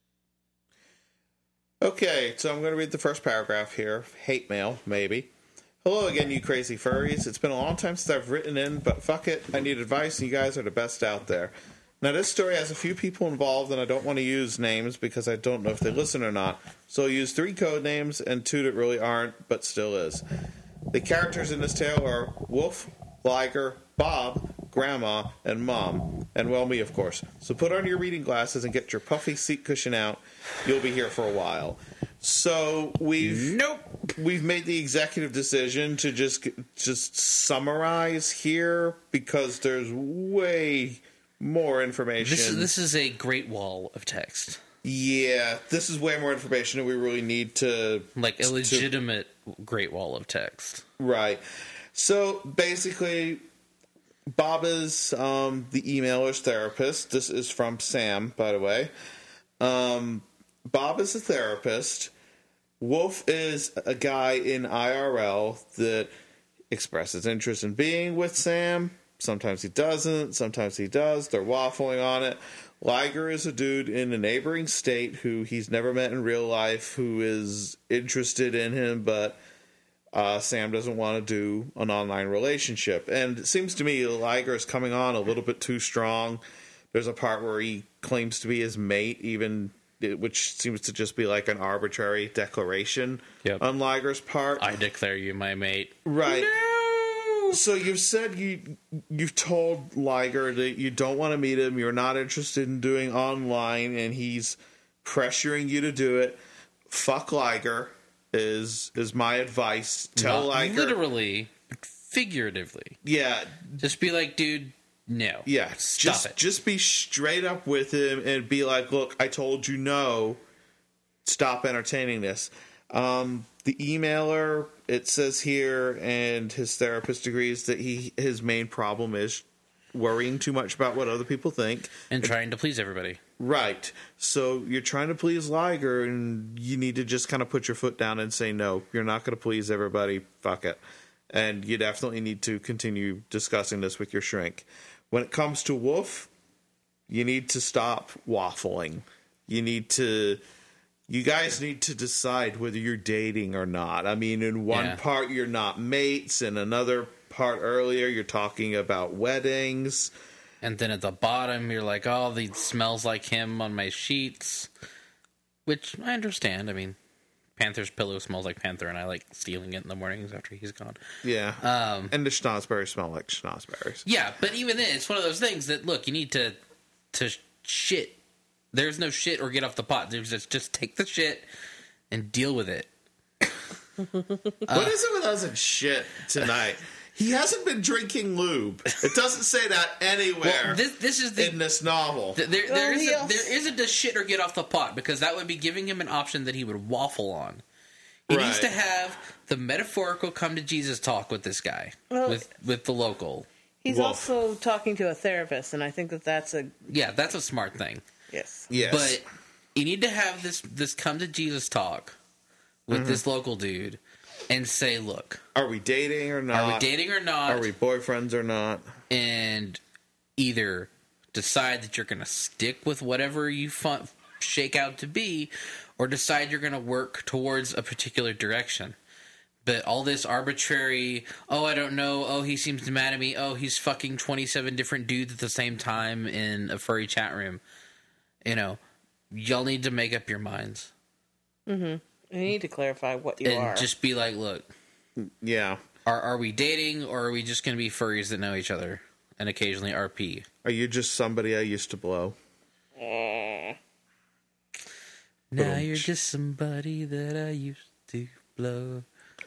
Okay, so I'm going to read the first paragraph here. Hate mail, maybe. Hello again, you crazy furries. It's been a long time since I've written in, but fuck it. I need advice, and you guys are the best out there. Now, this story has a few people involved, and I don't want to use names because I don't know if they listen or not. So I'll use 3 code names and 2 that really aren't, but still is. The characters in this tale are Wolf, Liger, Bob, Grandma, and Mom. And, well, me, of course. So put on your reading glasses and get your puffy seat cushion out. You'll be here for a while. So we've made the executive decision to just summarize here because there's way more information.
This is a great wall of text.
Yeah, this is way more information that we really need to...
Like a legitimate great wall of text.
Right. So basically, Bob is the emailer's therapist. This is from Sam, by the way. Bob is a therapist. Wolf is a guy in IRL that expresses interest in being with Sam. Sometimes he doesn't. Sometimes he does. They're waffling on it. Liger is a dude in a neighboring state who he's never met in real life who is interested in him, but Sam doesn't want to do an online relationship. And it seems to me Liger is coming on a little bit too strong. There's a part where he claims to be his mate, which seems to just be like an arbitrary declaration on Liger's part.
I declare you my mate.
Right. No! So you've said you've told Liger that you don't want to meet him, you're not interested in doing online, and he's pressuring you to do it. Fuck Liger is my advice. Tell Liger.
Literally, but figuratively.
Yeah.
Just be like, dude, no.
Yeah,
Stop it.
Just be straight up with him and be like, look, I told you no. Stop entertaining this. The emailer, it says here, and his therapist agrees that his main problem is worrying too much about what other people think.
And trying to please everybody.
Right. So you're trying to please Liger, and you need to just kind of put your foot down and say, no, you're not going to please everybody. Fuck it. And you definitely need to continue discussing this with your shrink. When it comes to Wolf, you need to stop waffling. You guys need to decide whether you're dating or not. I mean, in one part, you're not mates. In another part earlier, you're talking about weddings.
And then at the bottom, you're like, oh, he smells like him on my sheets. Which I understand. I mean, Panther's pillow smells like Panther, and I like stealing it in the mornings after he's gone.
Yeah. And the schnozberries smell like schnozberries.
Yeah, but even then, it's one of those things that, look, you need to shit. There's no shit or get off the pot. There's just take the shit and deal with it.
What is it with us and shit tonight? He hasn't been drinking lube. It doesn't say that anywhere.
Well, this is
in this novel.
There isn't a shit or get off the pot, because that would be giving him an option that he would waffle on. He needs to have the metaphorical come to Jesus talk with this guy, with the local.
He's also talking to a therapist, and I think that's a
smart thing.
Yes.
But you need to have this come to Jesus talk with this local dude and say, look,
are we dating or not? Are we boyfriends or not?
And either decide that you're going to stick with whatever you shake out to be, or decide you're going to work towards a particular direction. But all this arbitrary, I don't know, he seems mad at me, he's fucking 27 different dudes at the same time in a furry chat room. Y'all need to make up your minds.
Mm-hmm. You need to clarify what you are.
And just be like, look.
Yeah.
Are we dating, or are we just going to be furries that know each other and occasionally RP?
Are you just somebody I used to blow?
Now you're just somebody that I used to blow.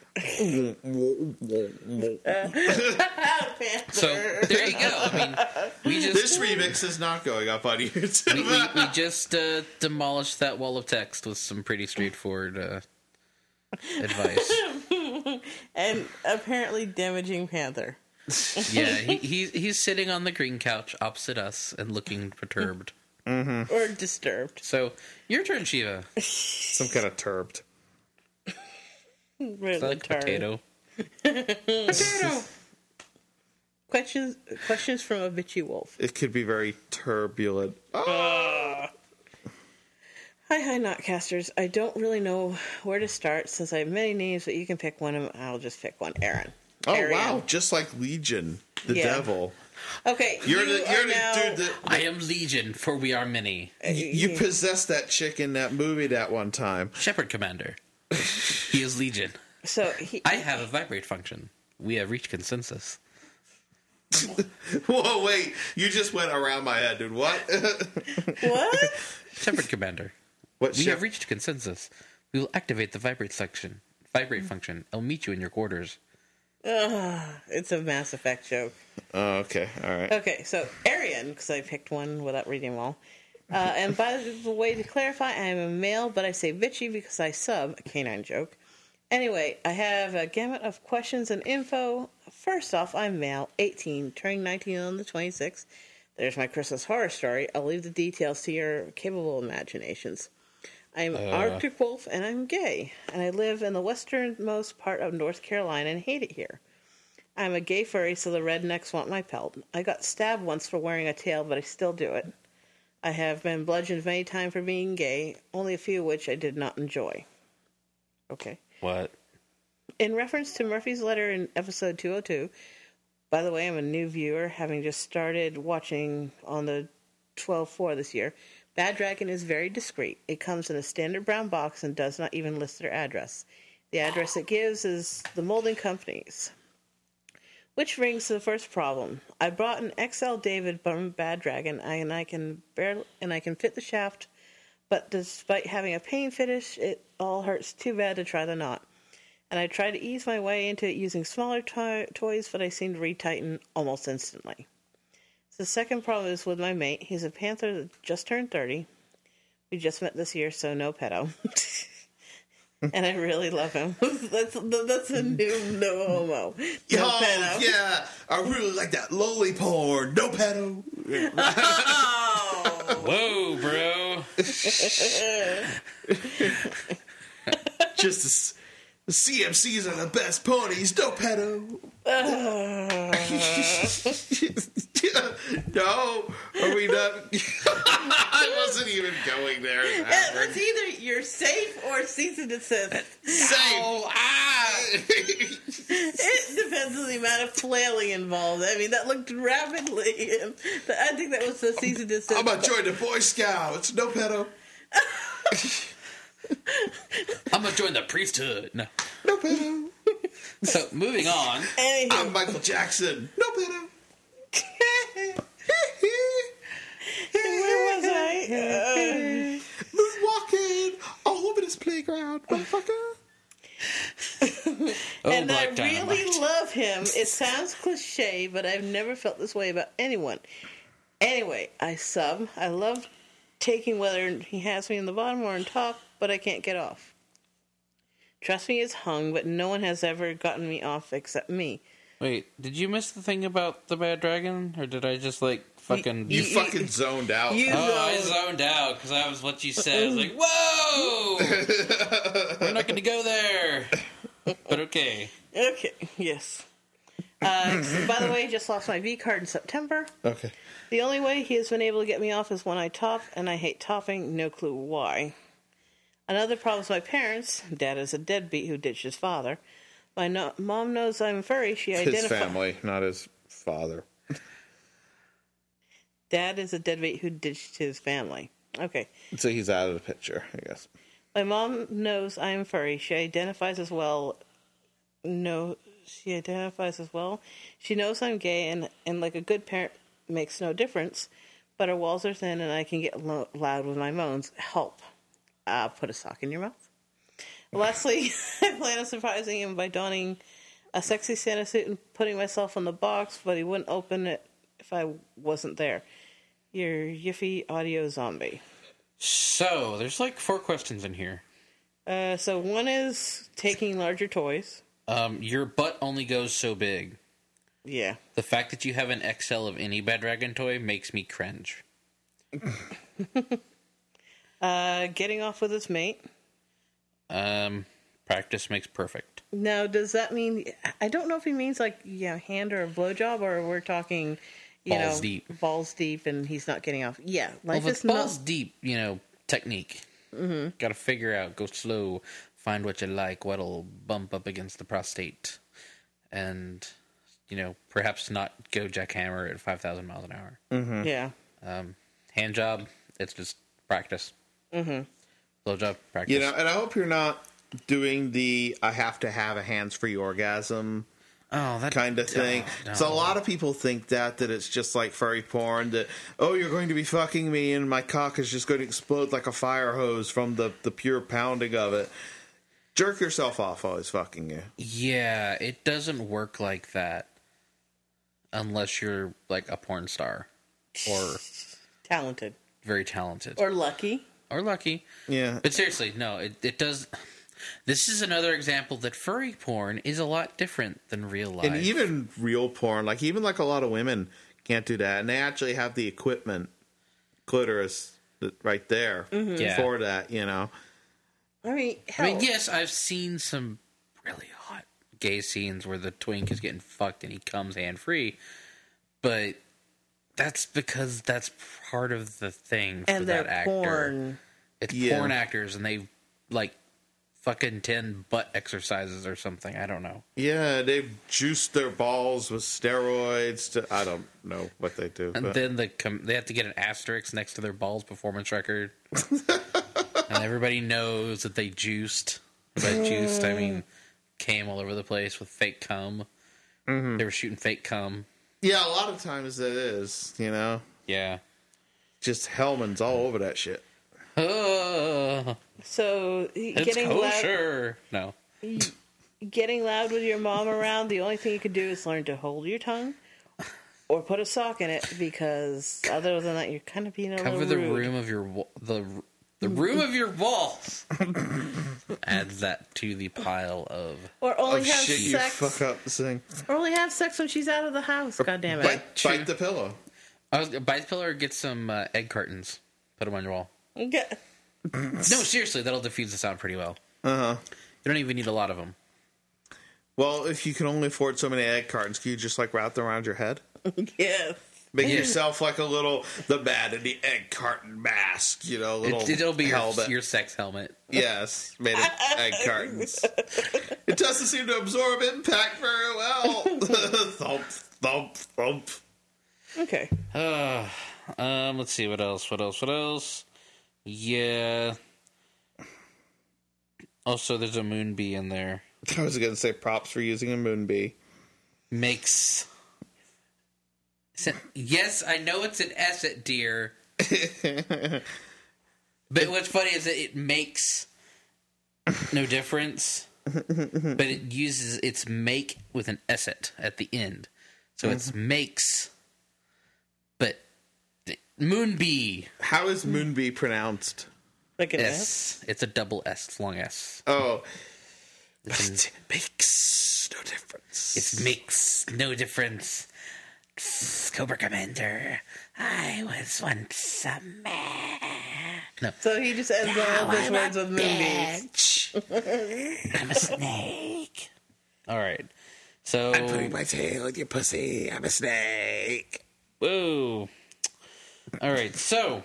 So there you go. I mean,
this remix is not going up on YouTube.
we just demolished that wall of text with some pretty straightforward advice,
and apparently damaging Panther.
Yeah, he's sitting on the green couch opposite us and looking perturbed
or disturbed.
So your turn, Shiva.
Some kind of turbed.
Really
like potato.
Potato. Questions from a bitchy wolf.
It could be very turbulent.
Hi, Notcasters. I don't really know where to start since I have many names, but you can pick one, and I'll just pick one. Aaron.
Oh,
Arian.
wow. Just like Legion, the devil.
Okay,
you're the dude that...
I am Legion, for we are many.
You possessed that chick in that movie that one time.
Shepherd Commander. He is Legion.
So
I have a vibrate function. We have reached consensus.
Whoa, wait. You just went around my head, dude. What?
What?
Shepard Commander. We have reached a consensus. We will activate the vibrate function. I'll meet you in your quarters.
It's a Mass Effect joke.
Oh, okay. All right.
Okay, so Arian, because I picked one without reading them all. And by the way, to clarify, I am a male, but I say bitchy because I sub, a canine joke. Anyway, I have a gamut of questions and info. First off, I'm male, 18, turning 19 on the 26th. There's my Christmas horror story. I'll leave the details to your capable imaginations. I'm Arctic Wolf, and I'm gay. And I live in the westernmost part of North Carolina and hate it here. I'm a gay furry, so the rednecks want my pelt. I got stabbed once for wearing a tail, but I still do it. I have been bludgeoned many times for being gay, only a few of which I did not enjoy. Okay.
What?
In reference to Murphy's letter in episode 202, by the way, I'm a new viewer, having just started watching on the 12/4 this year. Bad Dragon is very discreet. It comes in a standard brown box and does not even list their address. The address it gives is the molding companies. Which brings to the first problem. I brought an XL David from Bad Dragon, and I can fit the shaft, but despite having a pain finish, it all hurts too bad to try the knot. And I tried to ease my way into it using smaller toys, but I seem to retighten almost instantly. The second problem is with my mate. He's a panther that just turned 30. We just met this year, so no pedo. And I really love him. That's a new no homo. No pedo.
Yeah, I really like that lolly porn. No pedo.
Oh.
Whoa, bro.
Just the CMCs are the best ponies. No pedo. No, are we not? I wasn't even going there.
It's either you're safe or cease and desist.
Safe.
It depends on the amount of flailing involved. I mean, that looked rapidly. I think that was the cease and desist.
I'm gonna join the Boy Scouts. No pedo.
I'm gonna join the priesthood. No
pedo.
So, moving on.
Anywho.
I'm Michael Jackson. No pedo.
Where was I?
Moonwalking all over this playground, motherfucker.
And I really love him. It sounds cliche, but I've never felt this way about anyone. Anyway, I sub. I love taking whether he has me in the bottom or on top, but I can't get off. Trust me, it's hung, but no one has ever gotten me off except me.
Wait, did you miss the thing about the Bad Dragon? Or did I just, fucking...
You fucking zoned out.
I zoned out, because that was what you said. I was like, whoa! We're not going to go there. But okay.
Okay, yes. By the way, just lost my V card in September.
Okay.
The only way he has been able to get me off is when I top, and I hate topping, no clue why. Another problem is my parents. Dad is a deadbeat who ditched his father. My mom knows I'm furry. She identifies...
His family, not his father.
Dad is a deadbeat who ditched his family. Okay.
So he's out of the picture, I guess.
My mom knows I am furry. She identifies as well. She knows I'm gay, and like a good parent, makes no difference. But our walls are thin, and I can get loud with my moans. Help. Put a sock in your mouth. Lastly, I plan on surprising him by donning a sexy Santa suit and putting myself on the box, but he wouldn't open it if I wasn't there. Your Yiffy audio zombie.
So, there's 4 questions in here.
So one is taking larger toys.
Your butt only goes so big.
Yeah.
The fact that you have an XL of any Bad Dragon toy makes me cringe.
Getting off with his mate.
Practice makes perfect.
Now, does that mean... I don't know if he means hand or a blowjob, or we're talking,
balls deep.
Balls deep and he's not getting off. Yeah.
Life is balls deep, technique. Mm-hmm. Got to figure out, go slow, find what you like, what'll bump up against the prostate. And, perhaps not go jackhammer at 5,000 miles an hour.
Mm-hmm. Yeah.
Hand job, it's just practice. Mm-hmm. Blowjob, practice.
And I hope you're not doing the I have to have a hands-free orgasm kind of thing.
No.
So a lot of people think that it's just like furry porn, that, oh, you're going to be fucking me and my cock is just going to explode like a fire hose from the pure pounding of it. Jerk yourself off while he's fucking you.
Yeah, it doesn't work like that unless you're like a porn star or
Talented.
very talented.
Or lucky.
Or lucky.
Yeah.
But seriously, no, it does. This is another example that furry porn is a lot different than real life.
And even real porn, like even like a lot of women can't do that, and they actually have the equipment, clitoris, right there for that. You know.
I mean, hell.
Yes, I've seen some really hot gay scenes where the twink is getting fucked and he comes hand free, but that's because that's part of the thing for
and
that
they're
actor.
porn.
It's porn actors, and they like fucking 10 butt exercises or something. I don't know.
Yeah, they've juiced their balls with steroids. I don't know what they do.
And then they have to get an asterisk next to their balls performance record. And everybody knows that they juiced. By juiced, I mean came all over the place with fake cum. Mm-hmm. They were shooting fake cum.
Yeah, a lot of times it is, you know?
Yeah.
Just Hellman's all over that shit.
So
It's
getting
kosher. No.
getting loud with your mom around, the only thing you can do is learn to hold your tongue or put a sock in it, because other than that, you're kind of being a
Cover
little
the
rude.
room of your the room of your walls. Adds that to the pile of
Or only have
shit
sex.
you fuck up the thing.
Or only have sex when she's out of the house. God damn it.
Bite the pillow.
I was bite the pillow or get some egg cartons. Put them on your wall.
Okay.
No, seriously, that'll diffuse the sound pretty well.
Uh-huh.
You don't even need a lot of them.
Well, if you can only afford so many egg cartons, can you just like wrap them around your head?
Yes.
Make yourself like the man in the egg carton mask, you know,
It'll be
helmet.
your sex helmet.
Yes, made of egg cartons. It doesn't seem to absorb impact very well. Thump, thump, thump.
Okay.
Let's see, what else? Yeah. Also, there's a moon bee in there.
I was going to say props for using a moon bee.
Makes... Yes, I know it's an S at deer. But what's funny is that it makes no difference. But it uses its make with an S at the end. So it's makes... But moonbee.
How is moon bee pronounced?
Like an
S. It's a double S, long S.
Oh.
It
makes no difference.
It makes no difference. Cobra Commander, I was once a man. No.
So he just ends all of his words with moonbees.
I'm a snake. All right. So
I'm putting my tail in your pussy. I'm a snake.
Whoa. All right. So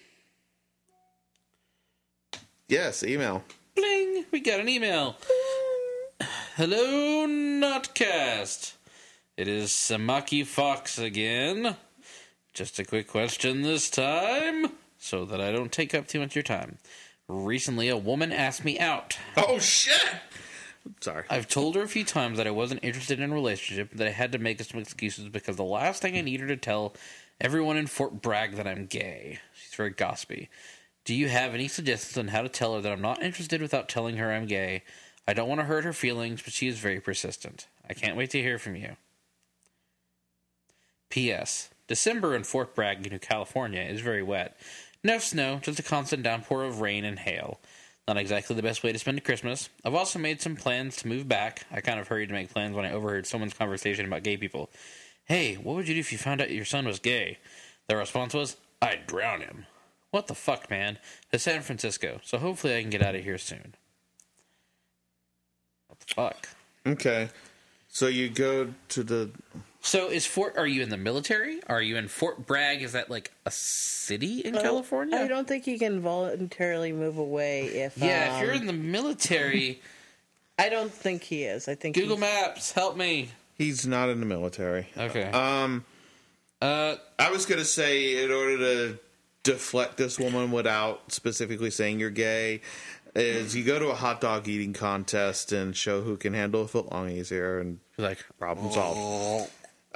yes, email.
bling. We got an email. Hello, Notcast. It is Samaki Fox again. Just a quick question this time, so that I don't take up too much of your time. Recently, a woman asked me out.
Oh, shit! Sorry.
I've told her a few times that I wasn't interested in a relationship, that I had to make some excuses because the last thing I need her to tell everyone in Fort Bragg that I'm gay. She's very gossipy. Do you have any suggestions on how to tell her that I'm not interested without telling her I'm gay? I don't want to hurt her feelings, but she is very persistent. I can't wait to hear from you. P.S. December in Fort Bragg, New California is very wet. No snow, just a constant downpour of rain and hail. Not exactly the best way to spend Christmas. I've also made some plans to move back. I kind of hurried to make plans when I overheard someone's conversation about gay people. Hey, what would you do if you found out your son was gay? Their response was, I'd drown him. What the fuck, man? To San Francisco, so hopefully I can get out of here soon. What the fuck?
Okay. So you go to the...
So are you in the military? Are you in Fort Bragg? Is that like a city in California?
I don't think you can voluntarily move away if...
Yeah, if you're in the military...
I don't think he is. I think
Google Maps, help me.
He's not in the military.
Okay.
I was going to say, in order to deflect this woman without specifically saying you're gay, is you go to a hot dog eating contest and show who can handle a foot long easier, and
Like,
problem solved.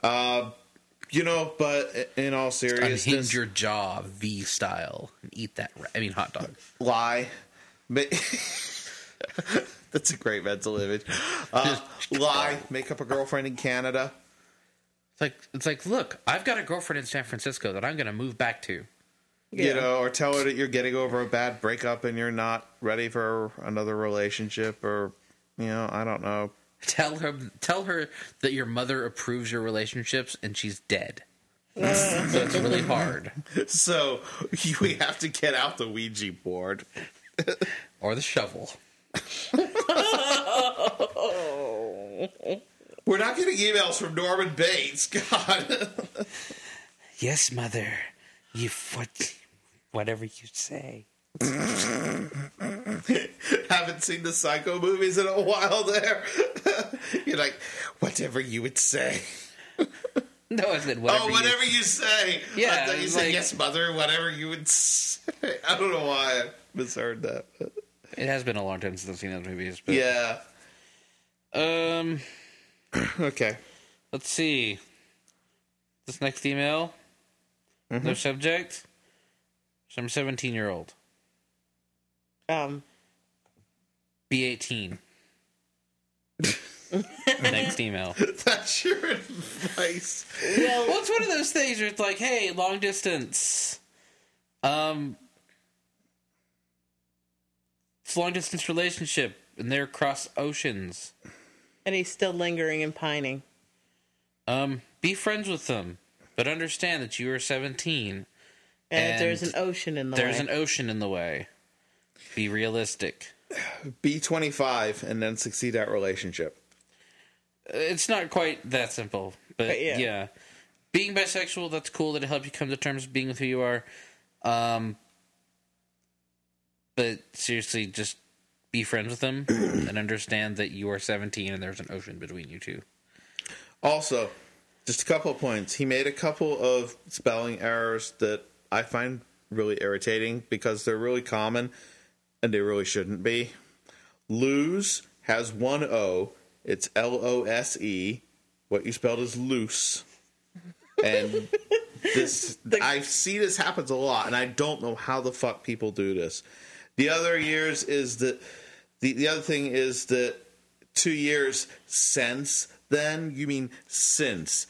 But in all seriousness,
unhinge your jaw V style and eat that. Hot dog.
Lie. That's a great mental image. Lie. Make up a girlfriend in Canada.
It's like, look, I've got a girlfriend in San Francisco that I'm going to move back to.
Yeah.
Or tell her that you're getting over a bad breakup and you're not ready for another relationship, or I don't know.
Tell her that your mother approves your relationships and she's dead. So it's really hard.
So we have to get out the Ouija board.
Or the shovel.
We're not getting emails from Norman Bates. God.
Yes, mother. Whatever you say.
Haven't seen the Psycho movies in a while there. You're like, whatever you would say.
No, I said whatever.
Whatever you say.
Yeah.
I thought you said, yes, mother, whatever you would say. I don't know why I misheard that. But.
It has been a long time since I've seen those movies. But,
yeah. Okay.
Let's see. This next email. Mm-hmm. No subject. Some 17-year-old. Be 18. Next email.
That's your advice.
Well, it's one of those things where it's like, hey, long distance. It's a long distance relationship, and they're across oceans.
And he's still lingering and pining.
Be friends with them, but understand that you are 17.
And there's an ocean in the way.
There's an ocean in the way. Be realistic.
Be 25 and then succeed at relationship.
It's not quite that simple, but yeah. Being bisexual, that's cool. That'll help you come to terms with being with who you are. But seriously, just be friends with them and understand that you are 17 and there's an ocean between you two.
Also, just a couple of points. He made a couple of spelling errors that I find really irritating because they're really common and they really shouldn't be. Lose has one O. It's Lose. What you spelled is loose. And I see this happens a lot, and I don't know how the fuck people do this. The other years is that the other thing is that 2 years since then, you mean since.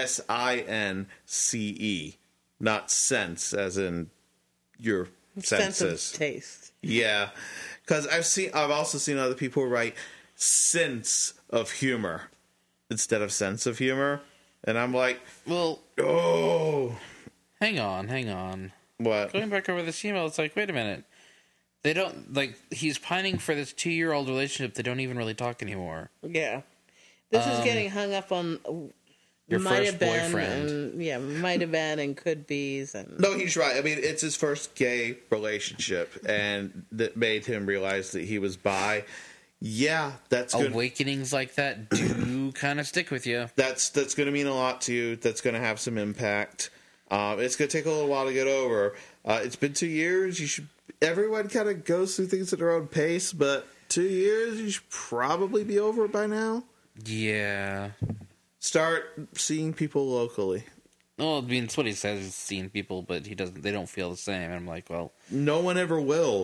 SINCE. Not sense as in your senses.
Sense of taste.
Yeah. Because I've also seen other people write sense of humor instead of sense of humor. And I'm like,
well,
oh.
Hang on.
What?
Going back over this email, it's like, wait a minute. They don't, he's pining for this 2-year-old relationship. They don't even really talk anymore.
Yeah. This is getting hung up on
your
might
first
have been
boyfriend.
Might have been and could be's. And
No, he's right. I mean, it's his first gay relationship, and that made him realize that he was bi. Yeah, that's good.
Awakenings like that do kind of stick with you.
That's going to mean a lot to you. That's going to have some impact. It's going to take a little while to get over. It's been 2 years. Everyone kind of goes through things at their own pace, but 2 years, you should probably be over it by now.
Yeah.
Start seeing people locally.
Well, I mean, it's what he says. He's seeing people, but they don't feel the same. And I'm like, well,
no one ever will.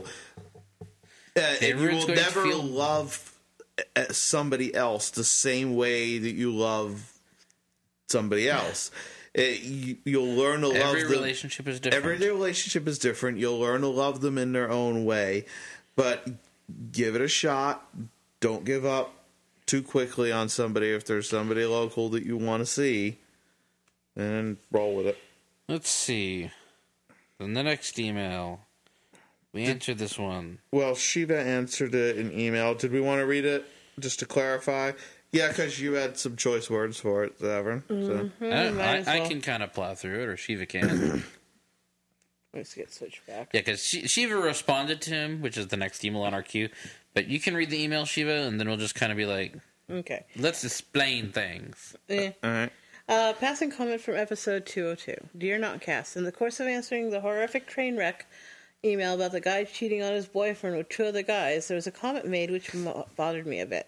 You will never love somebody else the same way that you love somebody else. You'll learn to love them.
Every relationship is different.
Every relationship is different. You'll learn to love them in their own way. But give it a shot. Don't give up too quickly on somebody if there's somebody local that you want to see. And roll with it.
Let's see. In the next email, we answered this one.
Well, Shiva answered it in email. Did we want to read it just to clarify? Yeah, because you had some choice words for it, Zavern. So.
I can kind of plow through it, or Shiva can.
Let's get switched back.
Yeah, because Shiva responded to him, which is the next email on our queue. But you can read the email, Shiva, and then we'll just kind of be like,
okay,
let's explain things.
All right.
Passing comment from episode 202. Dear Notcast, in the course of answering the horrific train wreck email about the guy cheating on his boyfriend with 2 other guys, there was a comment made which bothered me a bit.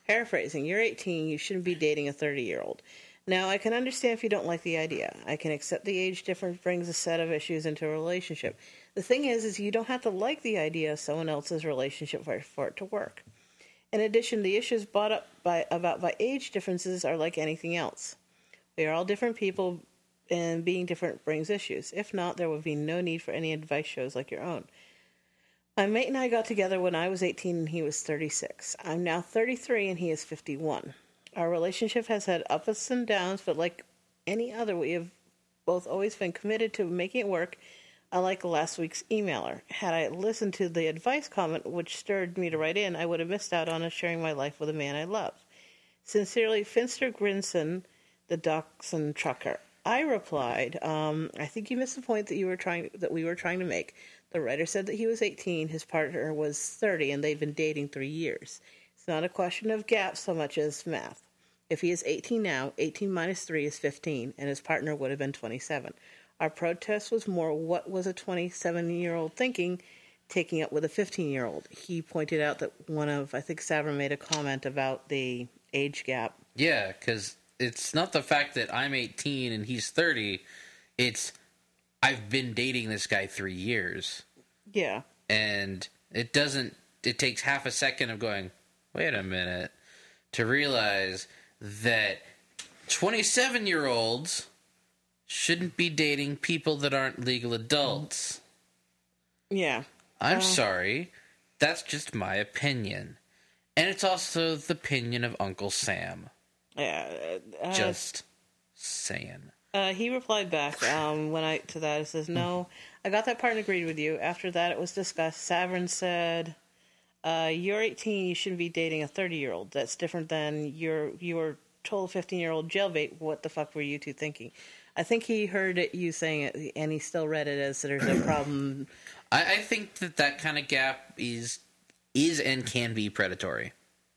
Paraphrasing, you're 18, you shouldn't be dating a 30-year-old. Now, I can understand if you don't like the idea. I can accept the age difference brings a set of issues into a relationship. The thing is you don't have to like the idea of someone else's relationship for it to work. In addition, the issues brought up by age differences are like anything else. We are all different people, and being different brings issues. If not, there would be no need for any advice shows like your own. My mate and I got together when I was 18 and he was 36. I'm now 33 and he is 51. Our relationship has had ups and downs, but like any other, we have both always been committed to making it work, unlike last week's emailer. Had I listened to the advice comment, which stirred me to write in, I would have missed out on sharing my life with a man I love. Sincerely, Finster Grinson, the Dachshund Trucker. I replied, I think you missed the point that we were trying to make. The writer said that he was 18, his partner was 30, and they've been dating 3 years. It's not a question of gaps so much as math. If he is 18 now, 18 minus 3 is 15, and his partner would have been 27. Our protest was more what was a 27-year-old thinking, taking up with a 15-year-old. He pointed out that I think Savra made a comment about the age gap.
Yeah, because it's not the fact that I'm 18 and he's 30, it's I've been dating this guy 3 years.
Yeah.
And it takes half a second of going, wait a minute, to realize that 27-year-olds shouldn't be dating people that aren't legal adults.
Yeah.
I'm sorry. That's just my opinion. And it's also the opinion of Uncle Sam.
Yeah.
Just saying.
He replied back to that. It says, no, I got that part and agreed with you. After that, it was discussed. Savern said, you're 18, you shouldn't be dating a 30-year-old. That's different than your total 15-year-old jailbait. What the fuck were you two thinking? I think he heard you saying it, and he still read it as there's a problem.
I think that kind of gap is and can be predatory.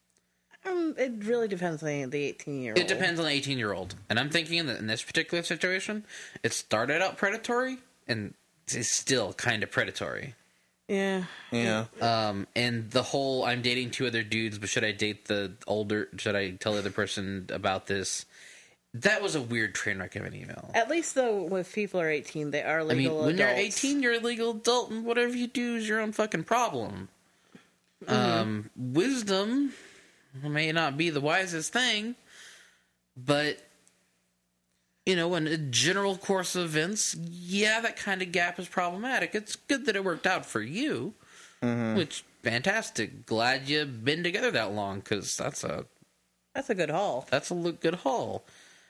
It really depends on the 18-year-old.
It depends on the 18-year-old. And I'm thinking that in this particular situation, it started out predatory, and is still kind of predatory.
Yeah.
Yeah.
And the whole, I'm dating 2 other dudes, but should I tell the other person about this? That was a weird train wreck of an email.
At least, though, if people are 18, they are legal adults.
When you're 18, you're a legal adult, and whatever you do is your own fucking problem. Mm-hmm. Wisdom may not be the wisest thing, but, in a general course of events, yeah, that kind of gap is problematic. It's good that it worked out for you, which, fantastic. Glad you've been together that long, because that's a
good haul.
That's a good haul.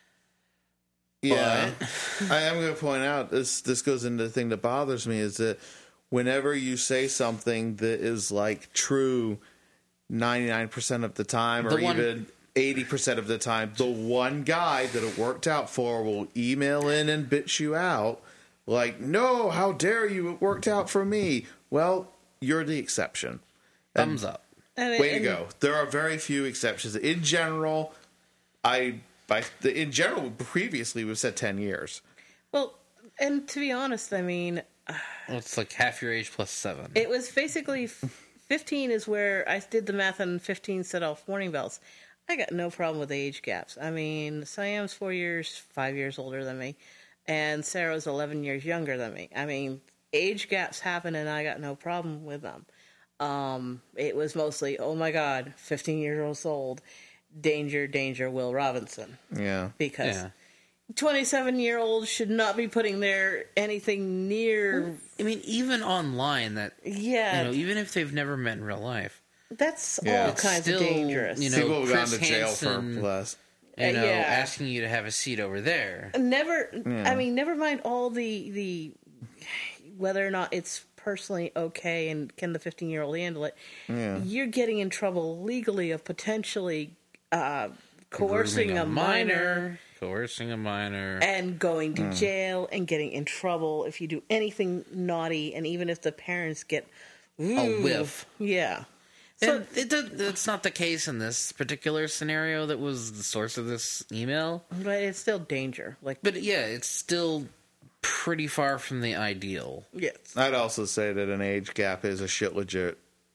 Yeah, I am going to point out, this goes into the thing that bothers me, is that whenever you say something that is, like, true 99% of the time, or even 80% of the time, the one guy that it worked out for will email in and bitch you out, like, no, how dare you, it worked out for me. Well, you're the exception.
Thumbs up.
Way to go. There are very few exceptions. In general, previously we've said 10 years.
Well, and to be honest, I mean,
it's like half your age plus 7.
It was basically 15 is where I did the math, and 15 set off warning bells. I got no problem with age gaps. I mean, Siam's 5 years older than me, and Sarah's 11 years younger than me. I mean, age gaps happen, and I got no problem with them. It was mostly, oh my God, 15 years old. Danger, danger, Will Robinson.
Yeah.
Because 27-year-olds should not be putting anything near...
I mean, even online, even if they've never met in real life.
That's all kinds of dangerous.
People have gone to jail for less.
Asking you to have a seat over there.
Never mind all the whether or not it's personally okay and can the 15-year-old handle it. Yeah. You're getting in trouble legally of potentially... coercing a minor, and going to jail and getting in trouble if you do anything naughty, and even if the parents get
a whiff.
Yeah.
So it's not the case in this particular scenario that was the source of this email.
But it's still danger.
But yeah, it's still pretty far from the ideal.
Yes.
I'd also say that an age gap is a shit legit.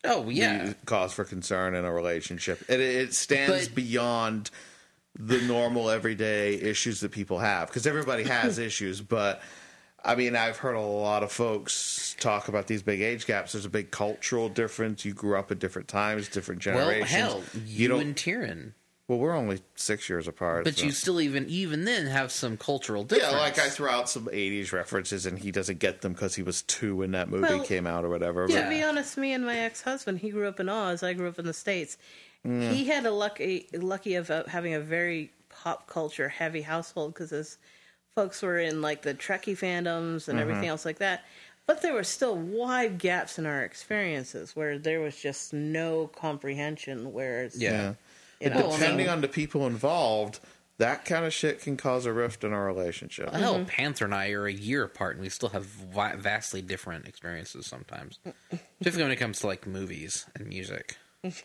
Oh, yeah.
Cause for concern in a relationship. It stands beyond the normal everyday issues that people have, because everybody has issues. But I mean, I've heard a lot of folks talk about these big age gaps. There's a big cultural difference. You grew up at different times, different generations.
Well, hell, you and Tyrion.
Well, we're only 6 years apart.
But you still even then have some cultural difference.
Yeah, like I throw out some 80s references and he doesn't get them because he was 2 when that movie came out or whatever.
To be honest, me and my ex-husband, he grew up in Oz. I grew up in the States. He had a lucky of having a very pop culture heavy household because his folks were in like the Trekkie fandoms and everything else like that. But there were still wide gaps in our experiences where there was just no comprehension. Whereas,
depending on the people involved, that kind of shit can cause a rift in our relationship.
Hell, Panther and I are a year apart, and we still have vastly different experiences sometimes. Particularly when it comes to like movies and music.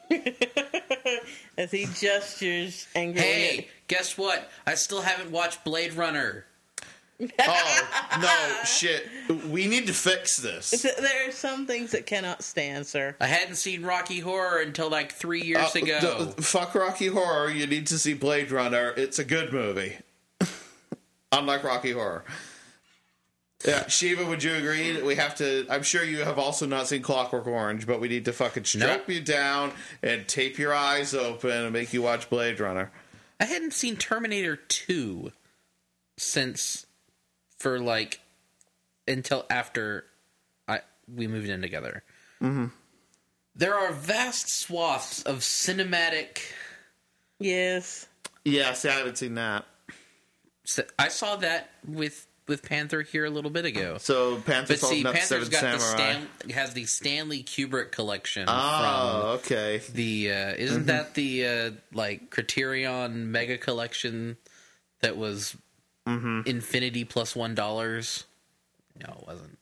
As he gestures angrily.
Hey, guess what? I still haven't watched Blade Runner.
Oh, no, shit. We need to fix this.
There are some things that cannot stand, sir.
I hadn't seen Rocky Horror until like 3 years ago.
Fuck Rocky Horror. You need to see Blade Runner. It's a good movie. Unlike Rocky Horror. Yeah, Shiva, would you agree? We have to... I'm sure you have also not seen Clockwork Orange, but we need to fucking strap you down and tape your eyes open and make you watch Blade Runner.
I hadn't seen Terminator 2 since... for like until after we moved in together. Mm-hmm. There are vast swaths of cinematic.
Yes.
Yeah, see, I haven't seen that.
So I saw that with Panther here a little bit ago.
So Panther's
Panther's got has the Stanley Kubrick collection.
Okay.
The isn't that the like Criterion Mega Collection that was. Infinity plus $1. No, it wasn't.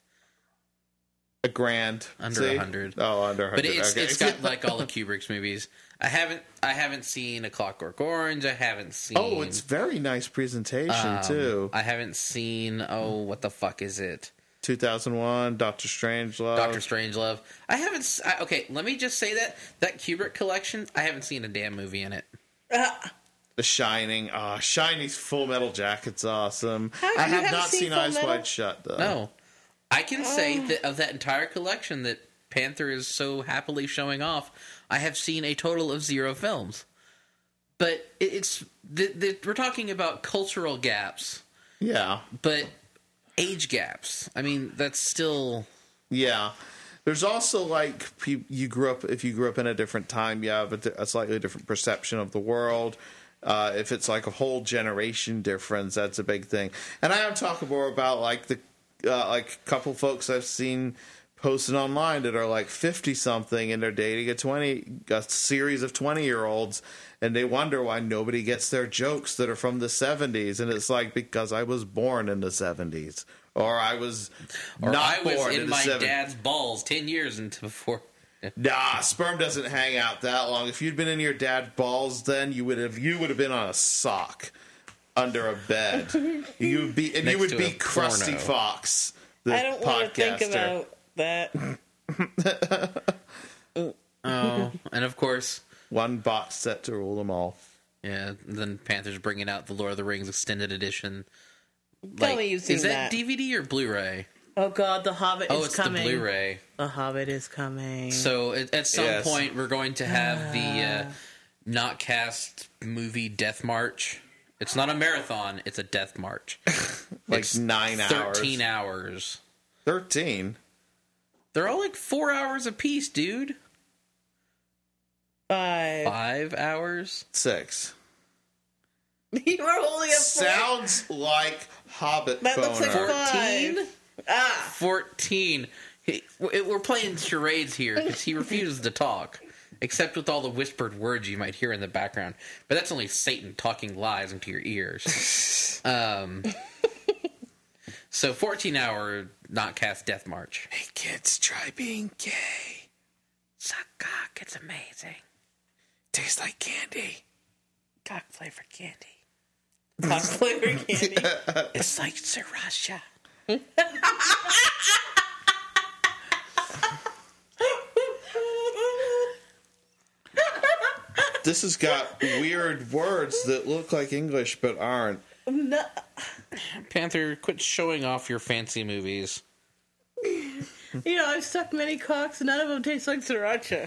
$1,000
under 100.
Oh, under 100.
But it's got like all of Kubrick's movies. I haven't seen A Clockwork Orange. I haven't seen.
Oh, it's very nice presentation too.
I haven't seen. Oh, what the fuck is it?
2001, Doctor Strangelove.
Doctor Strangelove. I haven't. Okay, let me just say that Kubrick collection. I haven't seen a damn movie in it.
The Shining. Shining's Full Metal Jacket's awesome. I have not seen Eyes Wide Shut, though.
No. I can say that of that entire collection that Panther is so happily showing off, I have seen a total of 0 films. But it's... we're talking about cultural gaps.
Yeah.
But age gaps. I mean, that's still...
Yeah. There's also, like, if you grew up in a different time, you have a slightly different perception of the world. If it's like a whole generation difference, that's a big thing. And I am talking more about like the like a couple folks I've seen posted online that are like 50 something and they're dating a series of 20-year-olds, and they wonder why nobody gets their jokes that are from the 70s, and it's like because I was born in the 70s, or I was in
my dad's balls 10 years before.
Nah, sperm doesn't hang out that long. If you'd been in your dad's balls, then you would have been on a sock under a bed. You would be Krusty Fox.
I don't want to think about that.
Oh, and of course,
one box set to rule them all.
Yeah, then Panther's bringing out the Lord of the Rings extended edition.
Tell me you've seen that.
Is that DVD or Blu-ray?
Oh God, The Hobbit is coming.
Oh, it's the Blu-ray.
The Hobbit is coming.
So at some point, we're going to have the Notcast movie Death March. It's not a marathon; it's a Death March.
Like it's 9 hours,
13 hours.
13.
They're all like 4 hours apiece, dude. 5 hours.
6.
You were holding up.
Sounds like Hobbit.
That
boner.
looks like 14.
14. We're playing charades here because he refuses to talk, except with all the whispered words you might hear in the background. But that's only Satan talking lies into your ears. So 14-hour Notcast Death March.
Hey kids, try being gay.
Suck cock, it's amazing.
Tastes like candy.
Cock flavored candy.
Cock flavored candy.
It's like sriracha.
This has got weird words that look like English but aren't.
No.
Panther, quit showing off your fancy movies.
You know, I've sucked many cocks, none of them taste like sriracha.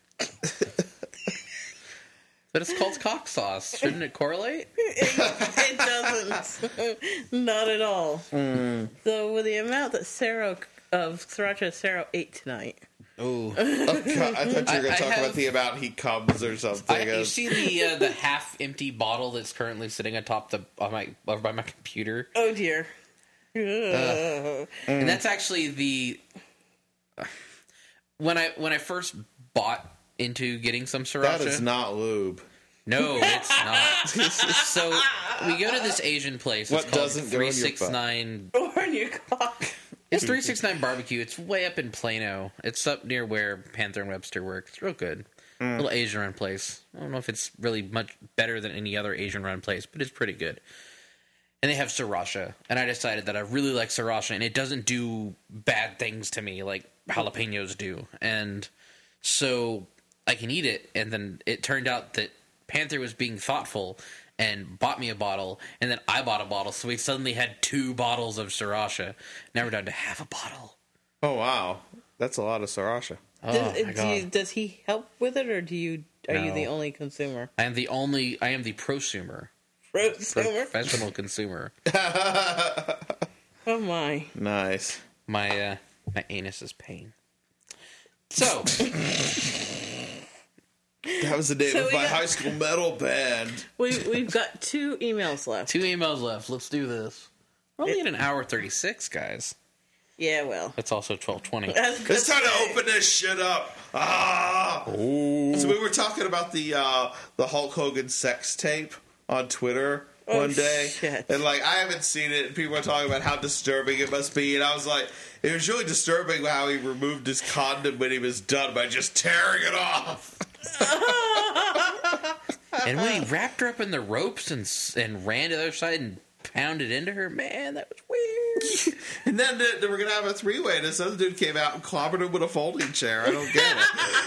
But it's called cock sauce. Shouldn't it correlate?
It doesn't. Not at all. So with the amount that sriracha Sarah ate tonight.
Oh,
Oh, God, I thought you were going to talk about the amount he comes or something.
you see the half-empty bottle that's currently sitting atop by my computer?
Oh dear.
And that's actually when I first bought into getting some sriracha.
That is not lube.
No, it's not. So we go to this Asian place.
What
It's called
doesn't go in your butt?
369.
Or in your cock.
It's 369 Barbecue. It's way up in Plano. It's up near where Panther and Webster work. It's real good. Little Asian run place. I don't know if it's really much better than any other Asian run place, but it's pretty good. And they have sriracha. And I decided that I really like sriracha, and it doesn't do bad things to me like jalapenos do. And so I can eat it. And then it turned out that Panther was being thoughtful and bought me a bottle, and then I bought a bottle, so we suddenly had 2 bottles of sriracha. Now we're down to half a bottle.
Oh, wow. That's a lot of sriracha.
Oh, my God.
Does he help with it, or are you
No.
the only consumer?
I am the prosumer.
Prosumer?
Professional consumer.
Oh my.
Nice.
My anus is pain. So,
That was the name
So
of
we
my
got-
high school metal band.
We've got 2 emails left.
2 emails left. Let's do this. We're only at an hour 36, guys.
Yeah, well.
It's also 12:20.
It's time to open this shit up. So we were talking about the Hulk Hogan sex tape on Twitter one day.
Shit.
And like, I haven't seen it, and people were talking about how disturbing it must be, and I was like, it was really disturbing how he removed his condom when he was done by just tearing it off.
And when he wrapped her up in the ropes and ran to the other side and pounded into her, man, that was weird.
And then they were going to have a 3-way, and this other dude came out and clobbered him with a folding chair. I don't get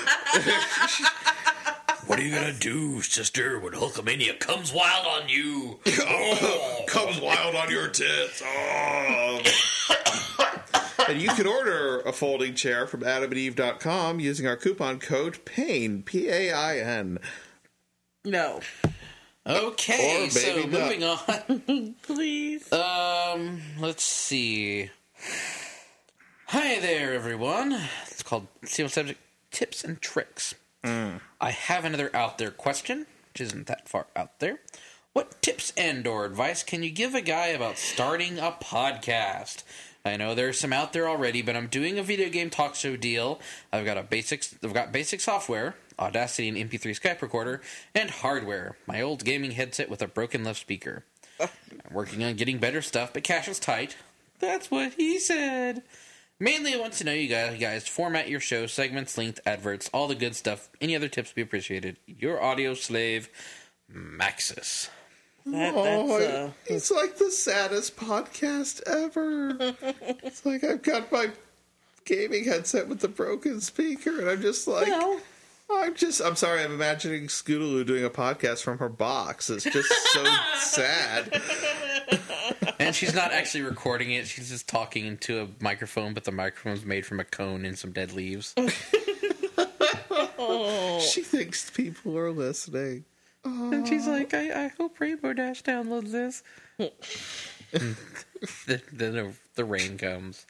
it.
What are you gonna do, sister, when Hulkamania comes wild on you?
Oh, comes wild on your tits. Oh. And you can order a folding chair from adamandeve.com using our coupon code PAIN, P-A-I-N.
No.
Okay,
Or
so
baby
moving on.
Please.
Let's see. Hi there, everyone. It's called Single Subject Tips and Tricks. I have another out there question, which isn't that far out there. What tips and or advice can you give a guy about starting a podcast? I know there's some out there already, but I'm doing a video game talk show deal. I've got basic software, Audacity and MP3 Skype recorder, and hardware, my old gaming headset with a broken left speaker. I'm working on getting better stuff, but cash is tight. That's what he said. Mainly, I want to know you guys format your show, segments, length, adverts, all the good stuff. Any other tips would be appreciated. Your audio slave, Maxis.
It's like the saddest podcast ever. It's like I've got my gaming headset with the broken speaker, and I'm just like...
Well,
I'm sorry, I'm imagining Scootaloo doing a podcast from her box. It's just so sad.
And she's not actually recording it. She's just talking into a microphone, but the microphone's made from a cone and some dead leaves.
She thinks people are listening.
And she's like, I hope Rainbow Dash downloads this. Then the rain comes.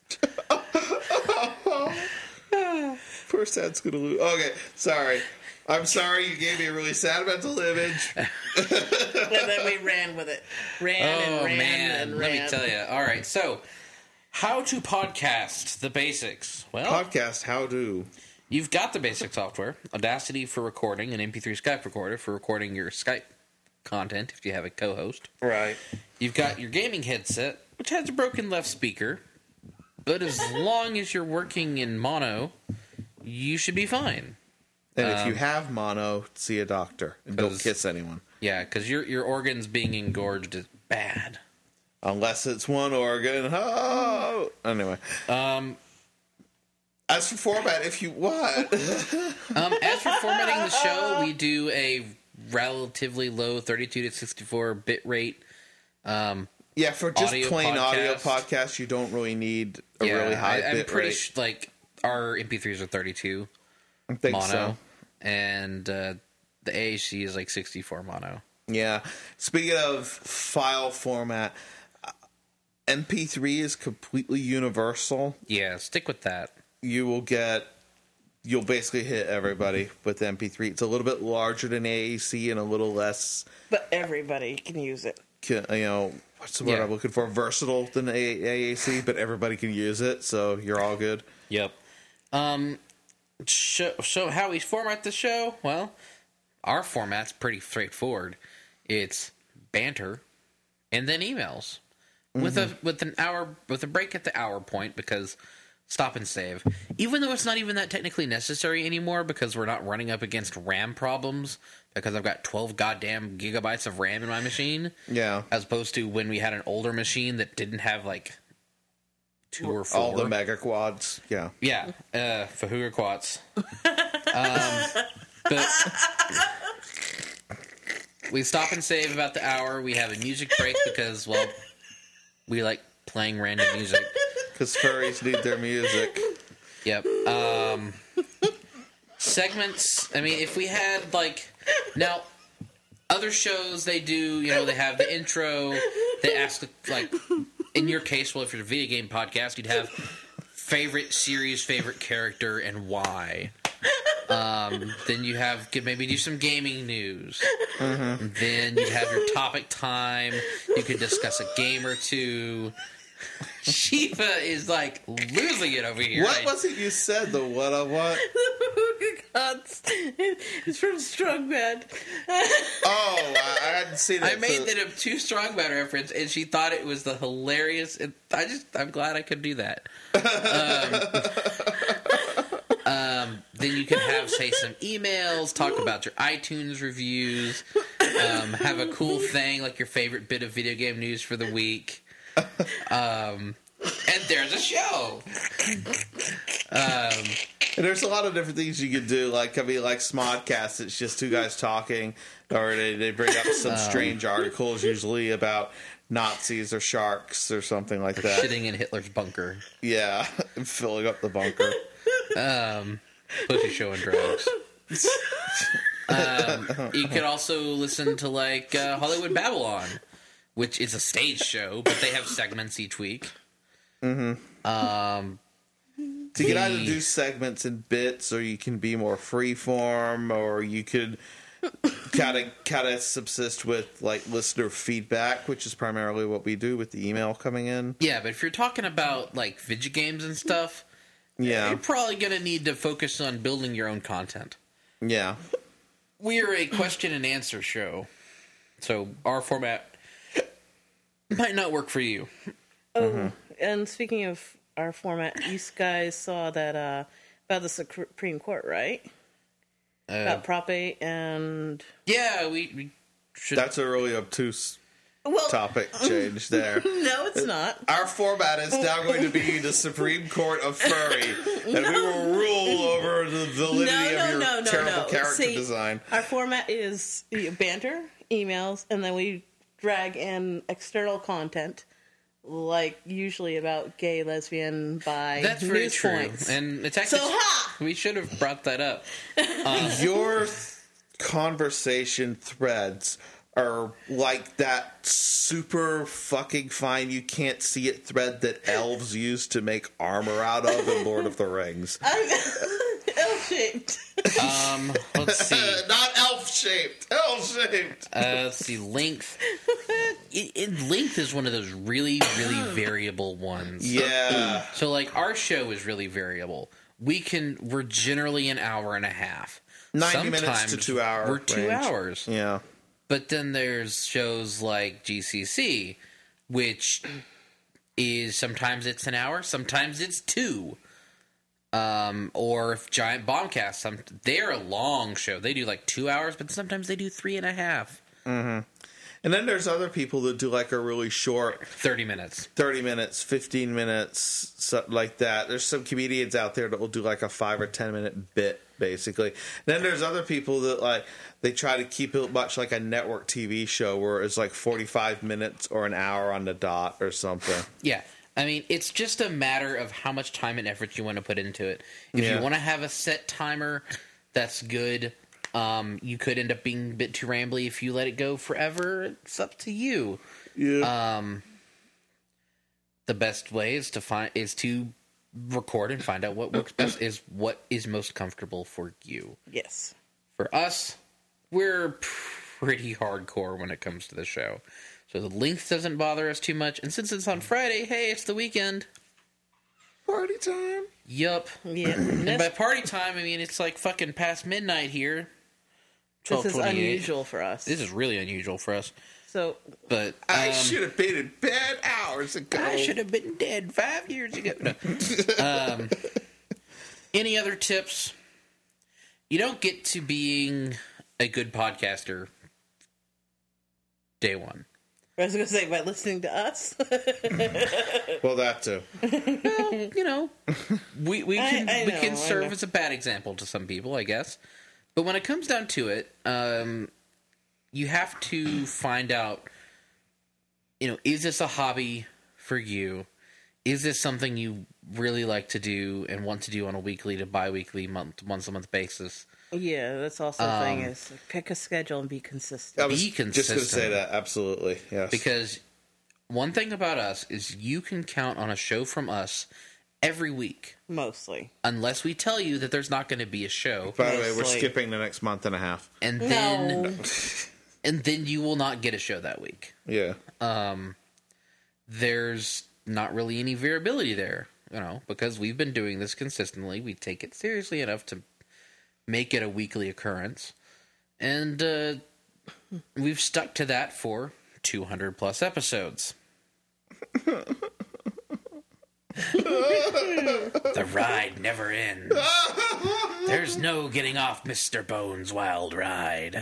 Poor sad Scootaloo. Okay, sorry. I'm sorry you gave me a really sad mental image.
and then we ran with it. Ran.
Let me tell you. All right, so how to podcast, the basics. Well,
Podcast, how do?
you've got the basic software, Audacity for recording, an MP3 Skype recorder for recording your Skype content if you have a co-host.
Right.
You've got your gaming headset, which has a broken left speaker, but as long as you're working in mono, you should be fine.
And if you have mono, see a doctor. And don't kiss anyone.
Yeah, because your organs being engorged is bad.
Unless it's one organ. Oh! Anyway. As for format, if you what?
As for formatting the show, we do a relatively low 32 to 64 bit rate.
Yeah, for just plain audio podcasts, you don't really need a really high bit rate. I'm pretty
like our MP3s are 32
mono,
so. And the AAC is like 64 mono.
Yeah. Speaking of file format, MP3 is completely universal.
Yeah, stick with that.
You'll basically hit everybody with MP3. It's a little bit larger than AAC and a little less...
But everybody can use it.
What's the word I'm looking for? Versatile than AAC, but everybody can use it, so you're all good.
Yep. So how we format the show? Well, our format's pretty straightforward. It's banter and then emails with a break at the hour point, because stop and save. Even though it's not even that technically necessary anymore, because we're not running up against RAM problems, because I've got 12 goddamn gigabytes of RAM in my machine.
Yeah.
As opposed to when we had an older machine that didn't have like 2 or 4.
All the mega quads. Yeah.
Yeah. Fahuga quads. But we stop and save about the hour. We have a music break because, well, we like playing random music.
Because furries need their music.
Yep. Segments. I mean, if we had, like... Now, other shows, they do, they have the intro. They ask, like... In your case, well, if you're a video game podcast, you'd have favorite series, favorite character, and why. Then you could maybe do some gaming news. Mm-hmm. Then you'd have your topic time. You could discuss a game or two. Shiva is like losing it over here.
What was it you said? The what?
It's from Strong Bad.
Oh, I hadn't seen it.
I made that a Too Strong Bad reference, and she thought it was the hilarious. And I'm glad I could do that. Then you can have, say, some emails, talk about your iTunes reviews, have a cool thing like your favorite bit of video game news for the week. And there's a show.
And there's a lot of different things you could do. Like Smodcast, it's just two guys talking, or they bring up some strange articles, usually about Nazis or sharks or something like that.
Sitting in Hitler's bunker.
Yeah, filling up the bunker.
Pussy show and drugs. You could also listen to like Hollywood Babylon, which is a stage show, but they have segments each week.
Mm-hmm. So you can either do segments in bits, or you can be more freeform, or you could kind of subsist with like listener feedback, which is primarily what we do with the email coming in.
Yeah, but if you're talking about like video games and stuff, you're probably going to need to focus on building your own content.
Yeah.
We are a question and answer show, so our format might not work for you.
Oh, and speaking of our format, you guys saw that about the Supreme Court, right? About Prop 8 and...
Yeah, we should...
That's a really obtuse topic change there.
No, it's not.
Our format is now going to be the Supreme Court of Furry, and we will rule over the validity of your terrible character design.
Our format is banter, emails, and then we drag in external content, like usually about gay, lesbian, bi.
That's very true, points. And it's actually we should have brought that up.
Your conversation threads are like that super fucking fine you can't see it thread that elves use to make armor out of in Lord of the Rings.
L-shaped.
Let's see.
Not elf-shaped. L-shaped.
Let's see. Length. Length is one of those really, really variable ones.
Yeah.
So, like, our show is really variable. We're generally an hour and a half.
90 minutes to 2 hours.
We're 2 hours.
Yeah.
But then there's shows like GCC, which is sometimes it's an hour, sometimes it's 2. Or if Giant Bombcast, they're a long show. They do like 2 hours, but sometimes they do 3.5.
Mm-hmm. And then there's other people that do like a really short
30 minutes,
15 minutes, something like that. There's some comedians out there that will do like a 5 or 10 minute bit basically. Then there's other people that like they try to keep it much like a network TV show where it's like 45 minutes or an hour on the dot or something.
Yeah. I mean, it's just a matter of how much time and effort you want to put into it. If you want to have a set timer, that's good. You could end up being a bit too rambly if you let it go forever. It's up to you.
Yeah.
The best way is to record and find out what works best, is what is most comfortable for you.
Yes.
For us, we're pretty hardcore when it comes to the show. So the length doesn't bother us too much. And since it's on Friday, hey, it's the weekend.
Party time.
Yup.
Yeah.
And by party time, I mean it's like fucking past midnight here.
This is unusual for us.
This is really unusual for us.
So,
but
I should have been in bed hours ago.
I should have been dead 5 years ago. No. Any other tips? You don't get to being a good podcaster day one.
I was going to say, by listening to us.
Well, that too.
Well, you know, we can serve
I know.
as a bad example to some people, I guess. But when it comes down to it, you have to find out, is this a hobby for you? Is this something you really like to do and want to do on a weekly to bi-weekly, once a month basis?
Yeah, that's also the thing is pick a schedule and be consistent.
I was
Be consistent.
just going to say that. Absolutely. Yes.
Because one thing about us is you can count on a show from us every week.
Mostly.
Unless we tell you that there's not going to be a show.
By the way, we're
Mostly.
skipping the next month and a half.
And then you will not get a show that week.
Yeah.
There's not really any variability there, because we've been doing this consistently. We take it seriously enough to make it a weekly occurrence. And we've stuck to that for 200 plus episodes. The ride never ends. There's no getting off Mr. Bones' wild ride.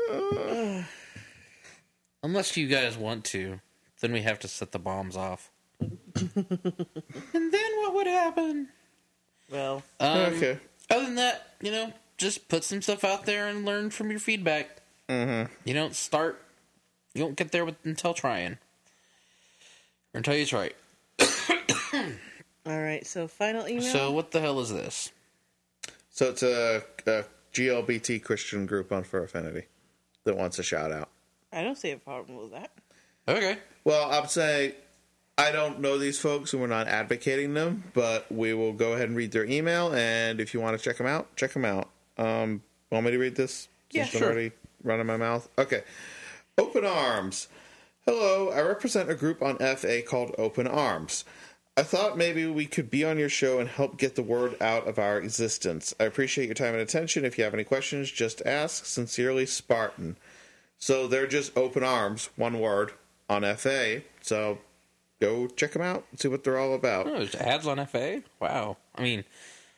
Unless you guys want to, then we have to set the bombs off. And then what would happen?
Well,
Okay.
Other than that, just put some stuff out there and learn from your feedback.
Mm-hmm.
You don't get there until trying. Or until you try.
all right, so final email.
So what the hell is this?
So it's a GLBT Christian group on Fur Affinity that wants a shout out.
I don't see a problem with that.
Okay.
Well, I'm saying I don't know these folks and we're not advocating them, but we will go ahead and read their email. And if you want to check them out, check them out. Want me to read this?
Yeah,
Since I'm
sure.
already running my mouth. Okay. Open Arms. Hello, I represent a group on FA called Open Arms. I thought maybe we could be on your show and help get the word out of our existence. I appreciate your time and attention. If you have any questions, just ask. Sincerely, Spartan. So they're just Open Arms, one word, on FA. So go check them out and see what they're all about.
Oh, there's ads on FA? Wow. I mean,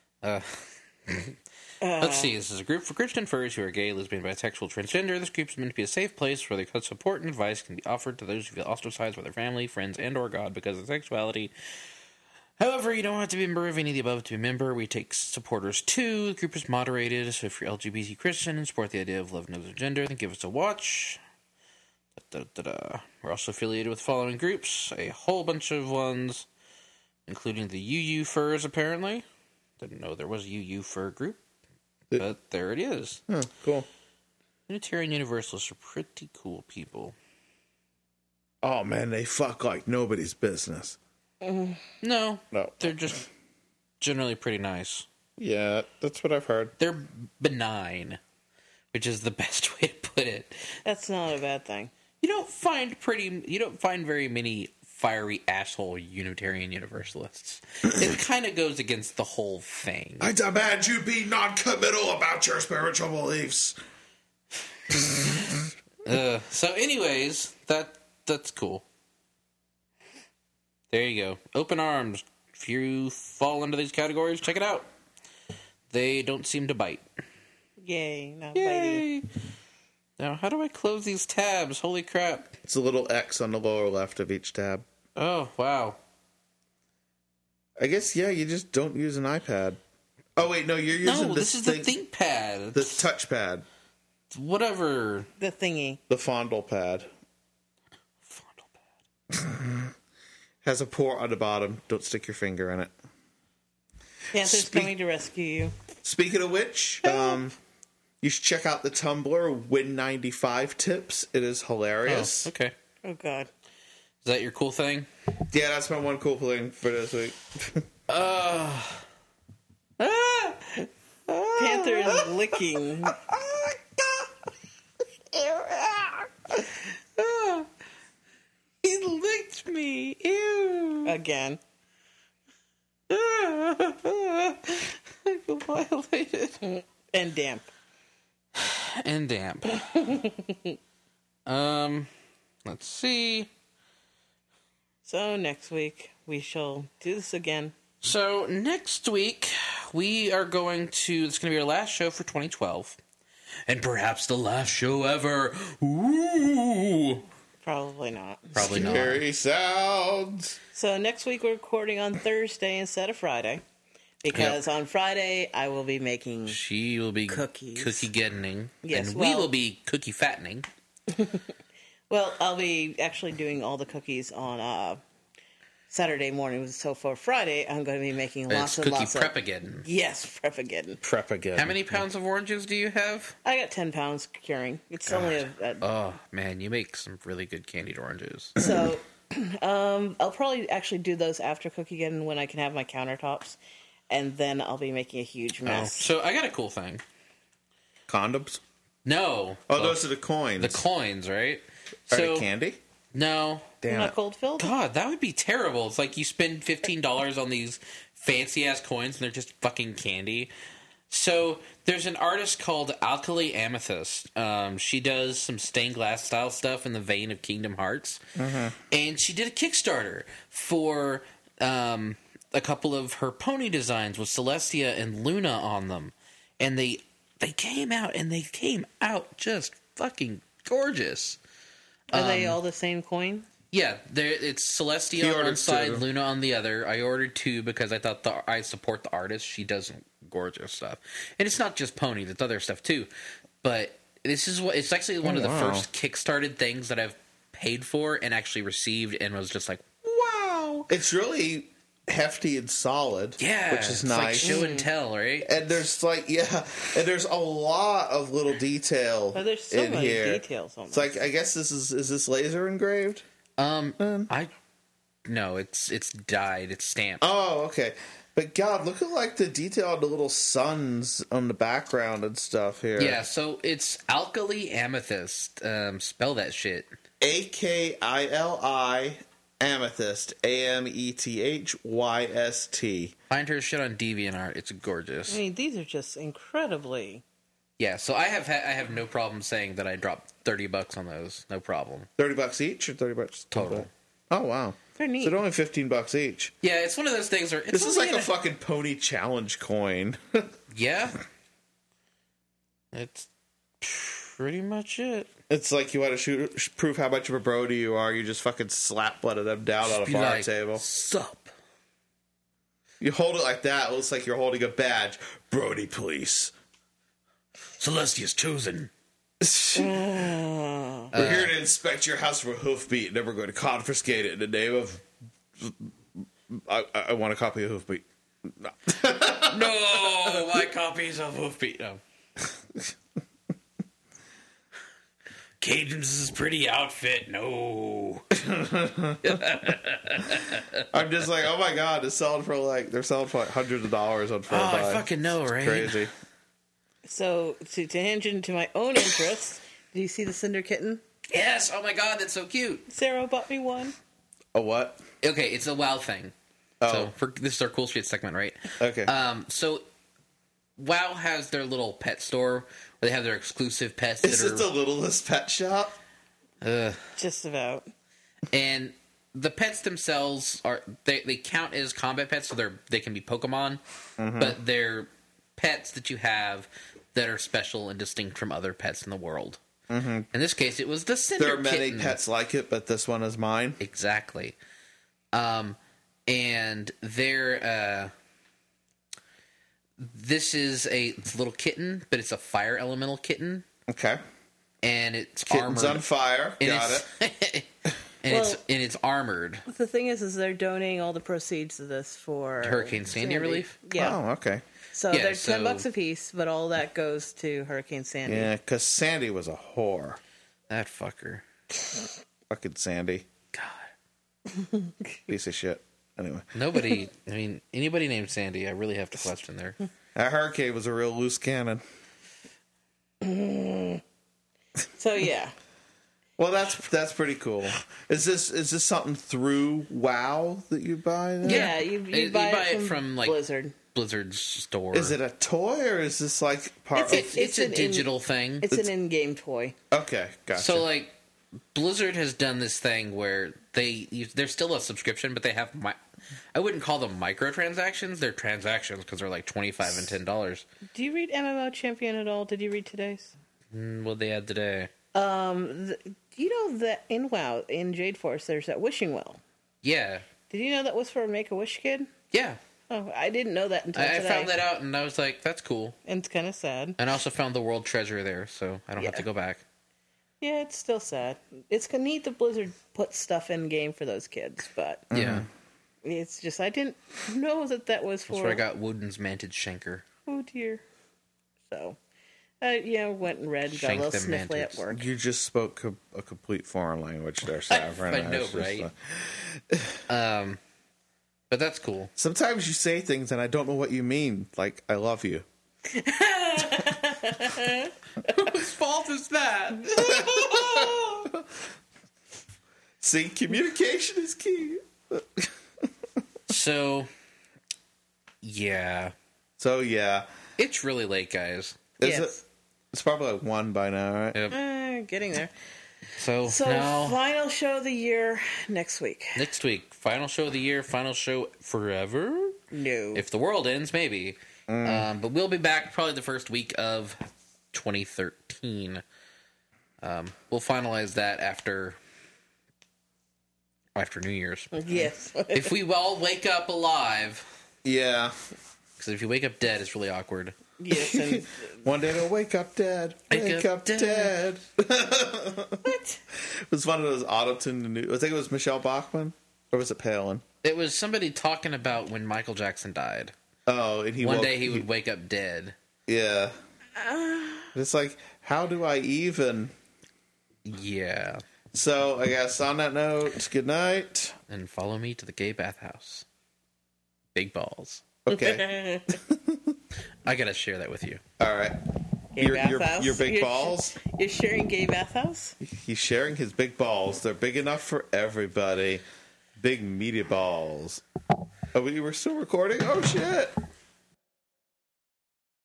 let's see. This is a group for Christian furries who are gay, lesbian, bisexual, transgender. This group is meant to be a safe place where the support and advice can be offered to those who feel ostracized by their family, friends, and or God because of sexuality. However, you don't have to be a member of any of the above to be a member. We take supporters too. The group is moderated, so if you're LGBT Christian and support the idea of love knows no gender, then give us a watch. We're also affiliated with following groups, a whole bunch of ones, including the UU Furs, apparently. Didn't know there was a UU Fur group, but there it is.
Oh, cool.
Unitarian Universalists are pretty cool people.
Oh, man, they fuck like nobody's business.
No,
No.
they're just generally pretty nice.
Yeah, that's what I've heard.
They're benign, which is the best way to put it.
That's not a bad thing.
You don't find very many fiery asshole Unitarian Universalists. It kind of goes against the whole thing.
I demand you be non-committal about your spiritual beliefs.
So anyways, that's cool. There you go. Open Arms. If you fall into these categories, check it out. They don't seem to bite.
Yay, not
Yay! Now, how do I close these tabs? Holy crap.
It's a little X on the lower left of each tab.
Oh, wow.
I guess, yeah, you just don't use an iPad. Oh wait, no, you're using
this is
thing,
the ThinkPad.
the touchpad,
whatever.
The thingy.
the fondle pad. Has a port on the bottom. Don't stick your finger in it.
Panther's coming to rescue you.
Speaking of which, you should check out the Tumblr Win95 tips. It is hilarious.
Oh, okay.
Oh, God.
Is that your cool thing?
Yeah, that's my one cool thing for this week.
Panther is licking. He licked me. Ew. Again. I feel violated. And damp.
And damp. Let's see.
So next week we shall do this again.
So next week we are going to. It's going to be our last show for 2012, and perhaps the last show ever. Ooh.
Probably not.
Probably not.
Scary sounds.
So next week we're recording on Thursday instead of Friday. Because on Friday I will be making
She will be
cookies.
cookie getting,
Yes,
and we
well-
will be cookie fattening.
Well, I'll be actually doing all the cookies on Saturday morning. So for Friday, I'm going to be making lots
It's
and
cookie
lots of...
prep-a-geddon.
Yes, Prepageddon.
Prep again.
How many pounds of oranges do you have?
I got 10 pounds curing. It's only
Oh man, you make some really good candied oranges.
So I'll probably actually do those after Cookiegeddon when I can have my countertops. And then I'll be making a huge mess.
So I got a cool thing.
Condoms?
No.
Oh, those are the coins.
The coins, right?
Are
So
they candy?
no.
Damn
Not
it.
cold filled?
God, that would be terrible. It's like you spend $15 on these fancy ass coins and they're just fucking candy. So there's an artist called Alkali Amethyst. She does some stained glass style stuff in the vein of Kingdom Hearts, and she did a Kickstarter for a couple of her pony designs with Celestia and Luna on them, and they came out just fucking gorgeous.
Are they all the same coin?
Yeah, it's Celestia
He
on
ordered
one side,
2.
Luna on the other. I ordered 2 because I thought I support the artist. She does gorgeous stuff, and it's not just ponies; it's other stuff too. But it's actually one of the first Kickstarted things that I've paid for and actually received, and was just like, wow,
It's really hefty and solid.
yeah,
Which is
it's
nice.
like show and tell, right?
And there's and there's a lot of little detail
Oh, there's so
in
many
here.
details on
It's
this.
like, I guess is this laser engraved?
No, it's dyed, it's stamped.
Oh, okay. But God, look at like the detail on the little suns on the background and stuff here.
Yeah, so it's Alkali Amethyst. Spell that shit.
AKILI Amethyst. AMETHYST.
Find her shit on DeviantArt. It's gorgeous.
I mean, these are just incredibly...
Yeah, so I have no problem saying that I dropped $30 on those. No problem.
$30 each or $30
Total.
Oh wow.
They're neat.
So they're only $15 each.
Yeah, it's one of those things where it's
This is
only
like a
in
fucking pony challenge coin.
Yeah. It's pretty much it.
It's like you want to prove how much of a Brody you are. You just fucking slap one of them down on a
Be
bar
like,
table.
Sup?
You hold it like that. It looks like you're holding a badge. Brody, please.
Celestia's chosen.
We're here to inspect your house for hoofbeat, and then we're going to confiscate it in the name of. I want a copy of Hoofbeat. No.
No, my copies of Hoofbeat. No. Caden's pretty outfit. No.
I'm just like, oh my god, they're selling for like hundreds of dollars on Fairbuy.
I fucking know, right?
Crazy.
So, to tangent to my own interests, do you see the Cinder Kitten?
Yes. Oh my god, that's so cute.
Sarah bought me one.
A what?
Okay, it's a WoW thing.
Oh.
So this is our cool shit segment, right?
Okay.
So WoW has their little pet store where they have their exclusive pets.
Is it the littlest pet shop?
Just about.
And the pets themselves are they count as combat pets, so they can be Pokemon, but they're pets that you have that are special and distinct from other pets in the world. In this case, it was the Cinder
There are many
Kitten.
pets like it, but this one is mine.
Exactly. And they're this is a little kitten, but it's a fire elemental kitten,
Okay.
and it's
Kitten's
armored.
on fire.
And
Got
it's,
it.
and it's armored.
The thing is they're donating all the proceeds of this for
Hurricane Sandy relief?
Yeah.
Oh, okay.
So
Yeah,
they're
so-
$10 a piece, but all that goes to Hurricane Sandy.
Yeah, because Sandy was a whore.
That fucker.
Fucking Sandy.
God.
Piece of shit. Anyway.
Nobody, I mean, anybody named Sandy, I really have to question there.
That hurricane was a real loose cannon.
So yeah.
Well, that's pretty cool. Is this something through WoW that you buy? Then?
Yeah, you buy it from
like
Blizzard.
Blizzard's store.
Is it a toy or is this like part?
It's a
an
digital thing.
It's an in-game toy.
Okay, gotcha.
So like, Blizzard has done this thing where they're still a subscription, but they have I wouldn't call them microtransactions. They're transactions because they're like $25 and $10.
Do you read MMO Champion at all? Did you read today's?
What they had today?
Do you know that in WoW, in Jade Force, there's that wishing well?
Yeah,
Did you know that was for a Make-A-Wish kid?
yeah.
Oh, I didn't know that until
I
today.
found that out and I was like, that's cool.
And it's kind of sad.
And I also found the world treasure there, so I don't have to go back.
Yeah, it's still sad. It's neat that Blizzard puts stuff in game for those kids, but
Yeah,
it's just I didn't know that was for.
that's where I got Woden's Manted Shanker.
Oh dear. So, went and read, got a
Shank
little
them
sniffly
mantids.
at work.
you just spoke a complete foreign language there, Saffron.
I know,
was just,
right? But that's cool.
sometimes you say things and I don't know what you mean. Like I love you.
Whose fault is that?
See, communication is key.
So, yeah.
So yeah,
It's really late, guys.
is
Yes.
it? It's probably like 1 by now, right?
Yep.
Getting there.
So
So,
now,
final show of the year next week.
next week, final show of the year, final show forever?
No.
If the world ends, maybe. But we'll be back probably the first week of 2013. We'll finalize that after New Year's.
Yes.
If we all wake up alive,
Yeah.
because if you wake up dead, it's really awkward.
Yes. And
One day they'll wake up dead. Wake up dead.
what?
It was one of those auto-tuned. I think it was Michelle Bachmann, or was it Palin?
It was somebody talking about when Michael Jackson died.
Oh, and
One day he would wake up dead.
Yeah. It's like, how do I even?
Yeah.
So I guess on that note, good night.
And follow me to the gay bathhouse. Big balls.
Okay.
I gotta share that with you.
All right.
Gay bathhouse?
Your big
You're-
balls.
You're sharing gay bathhouse?
He's sharing his big balls. They're big enough for everybody. Big meaty balls. Oh, we were still recording? Oh, shit.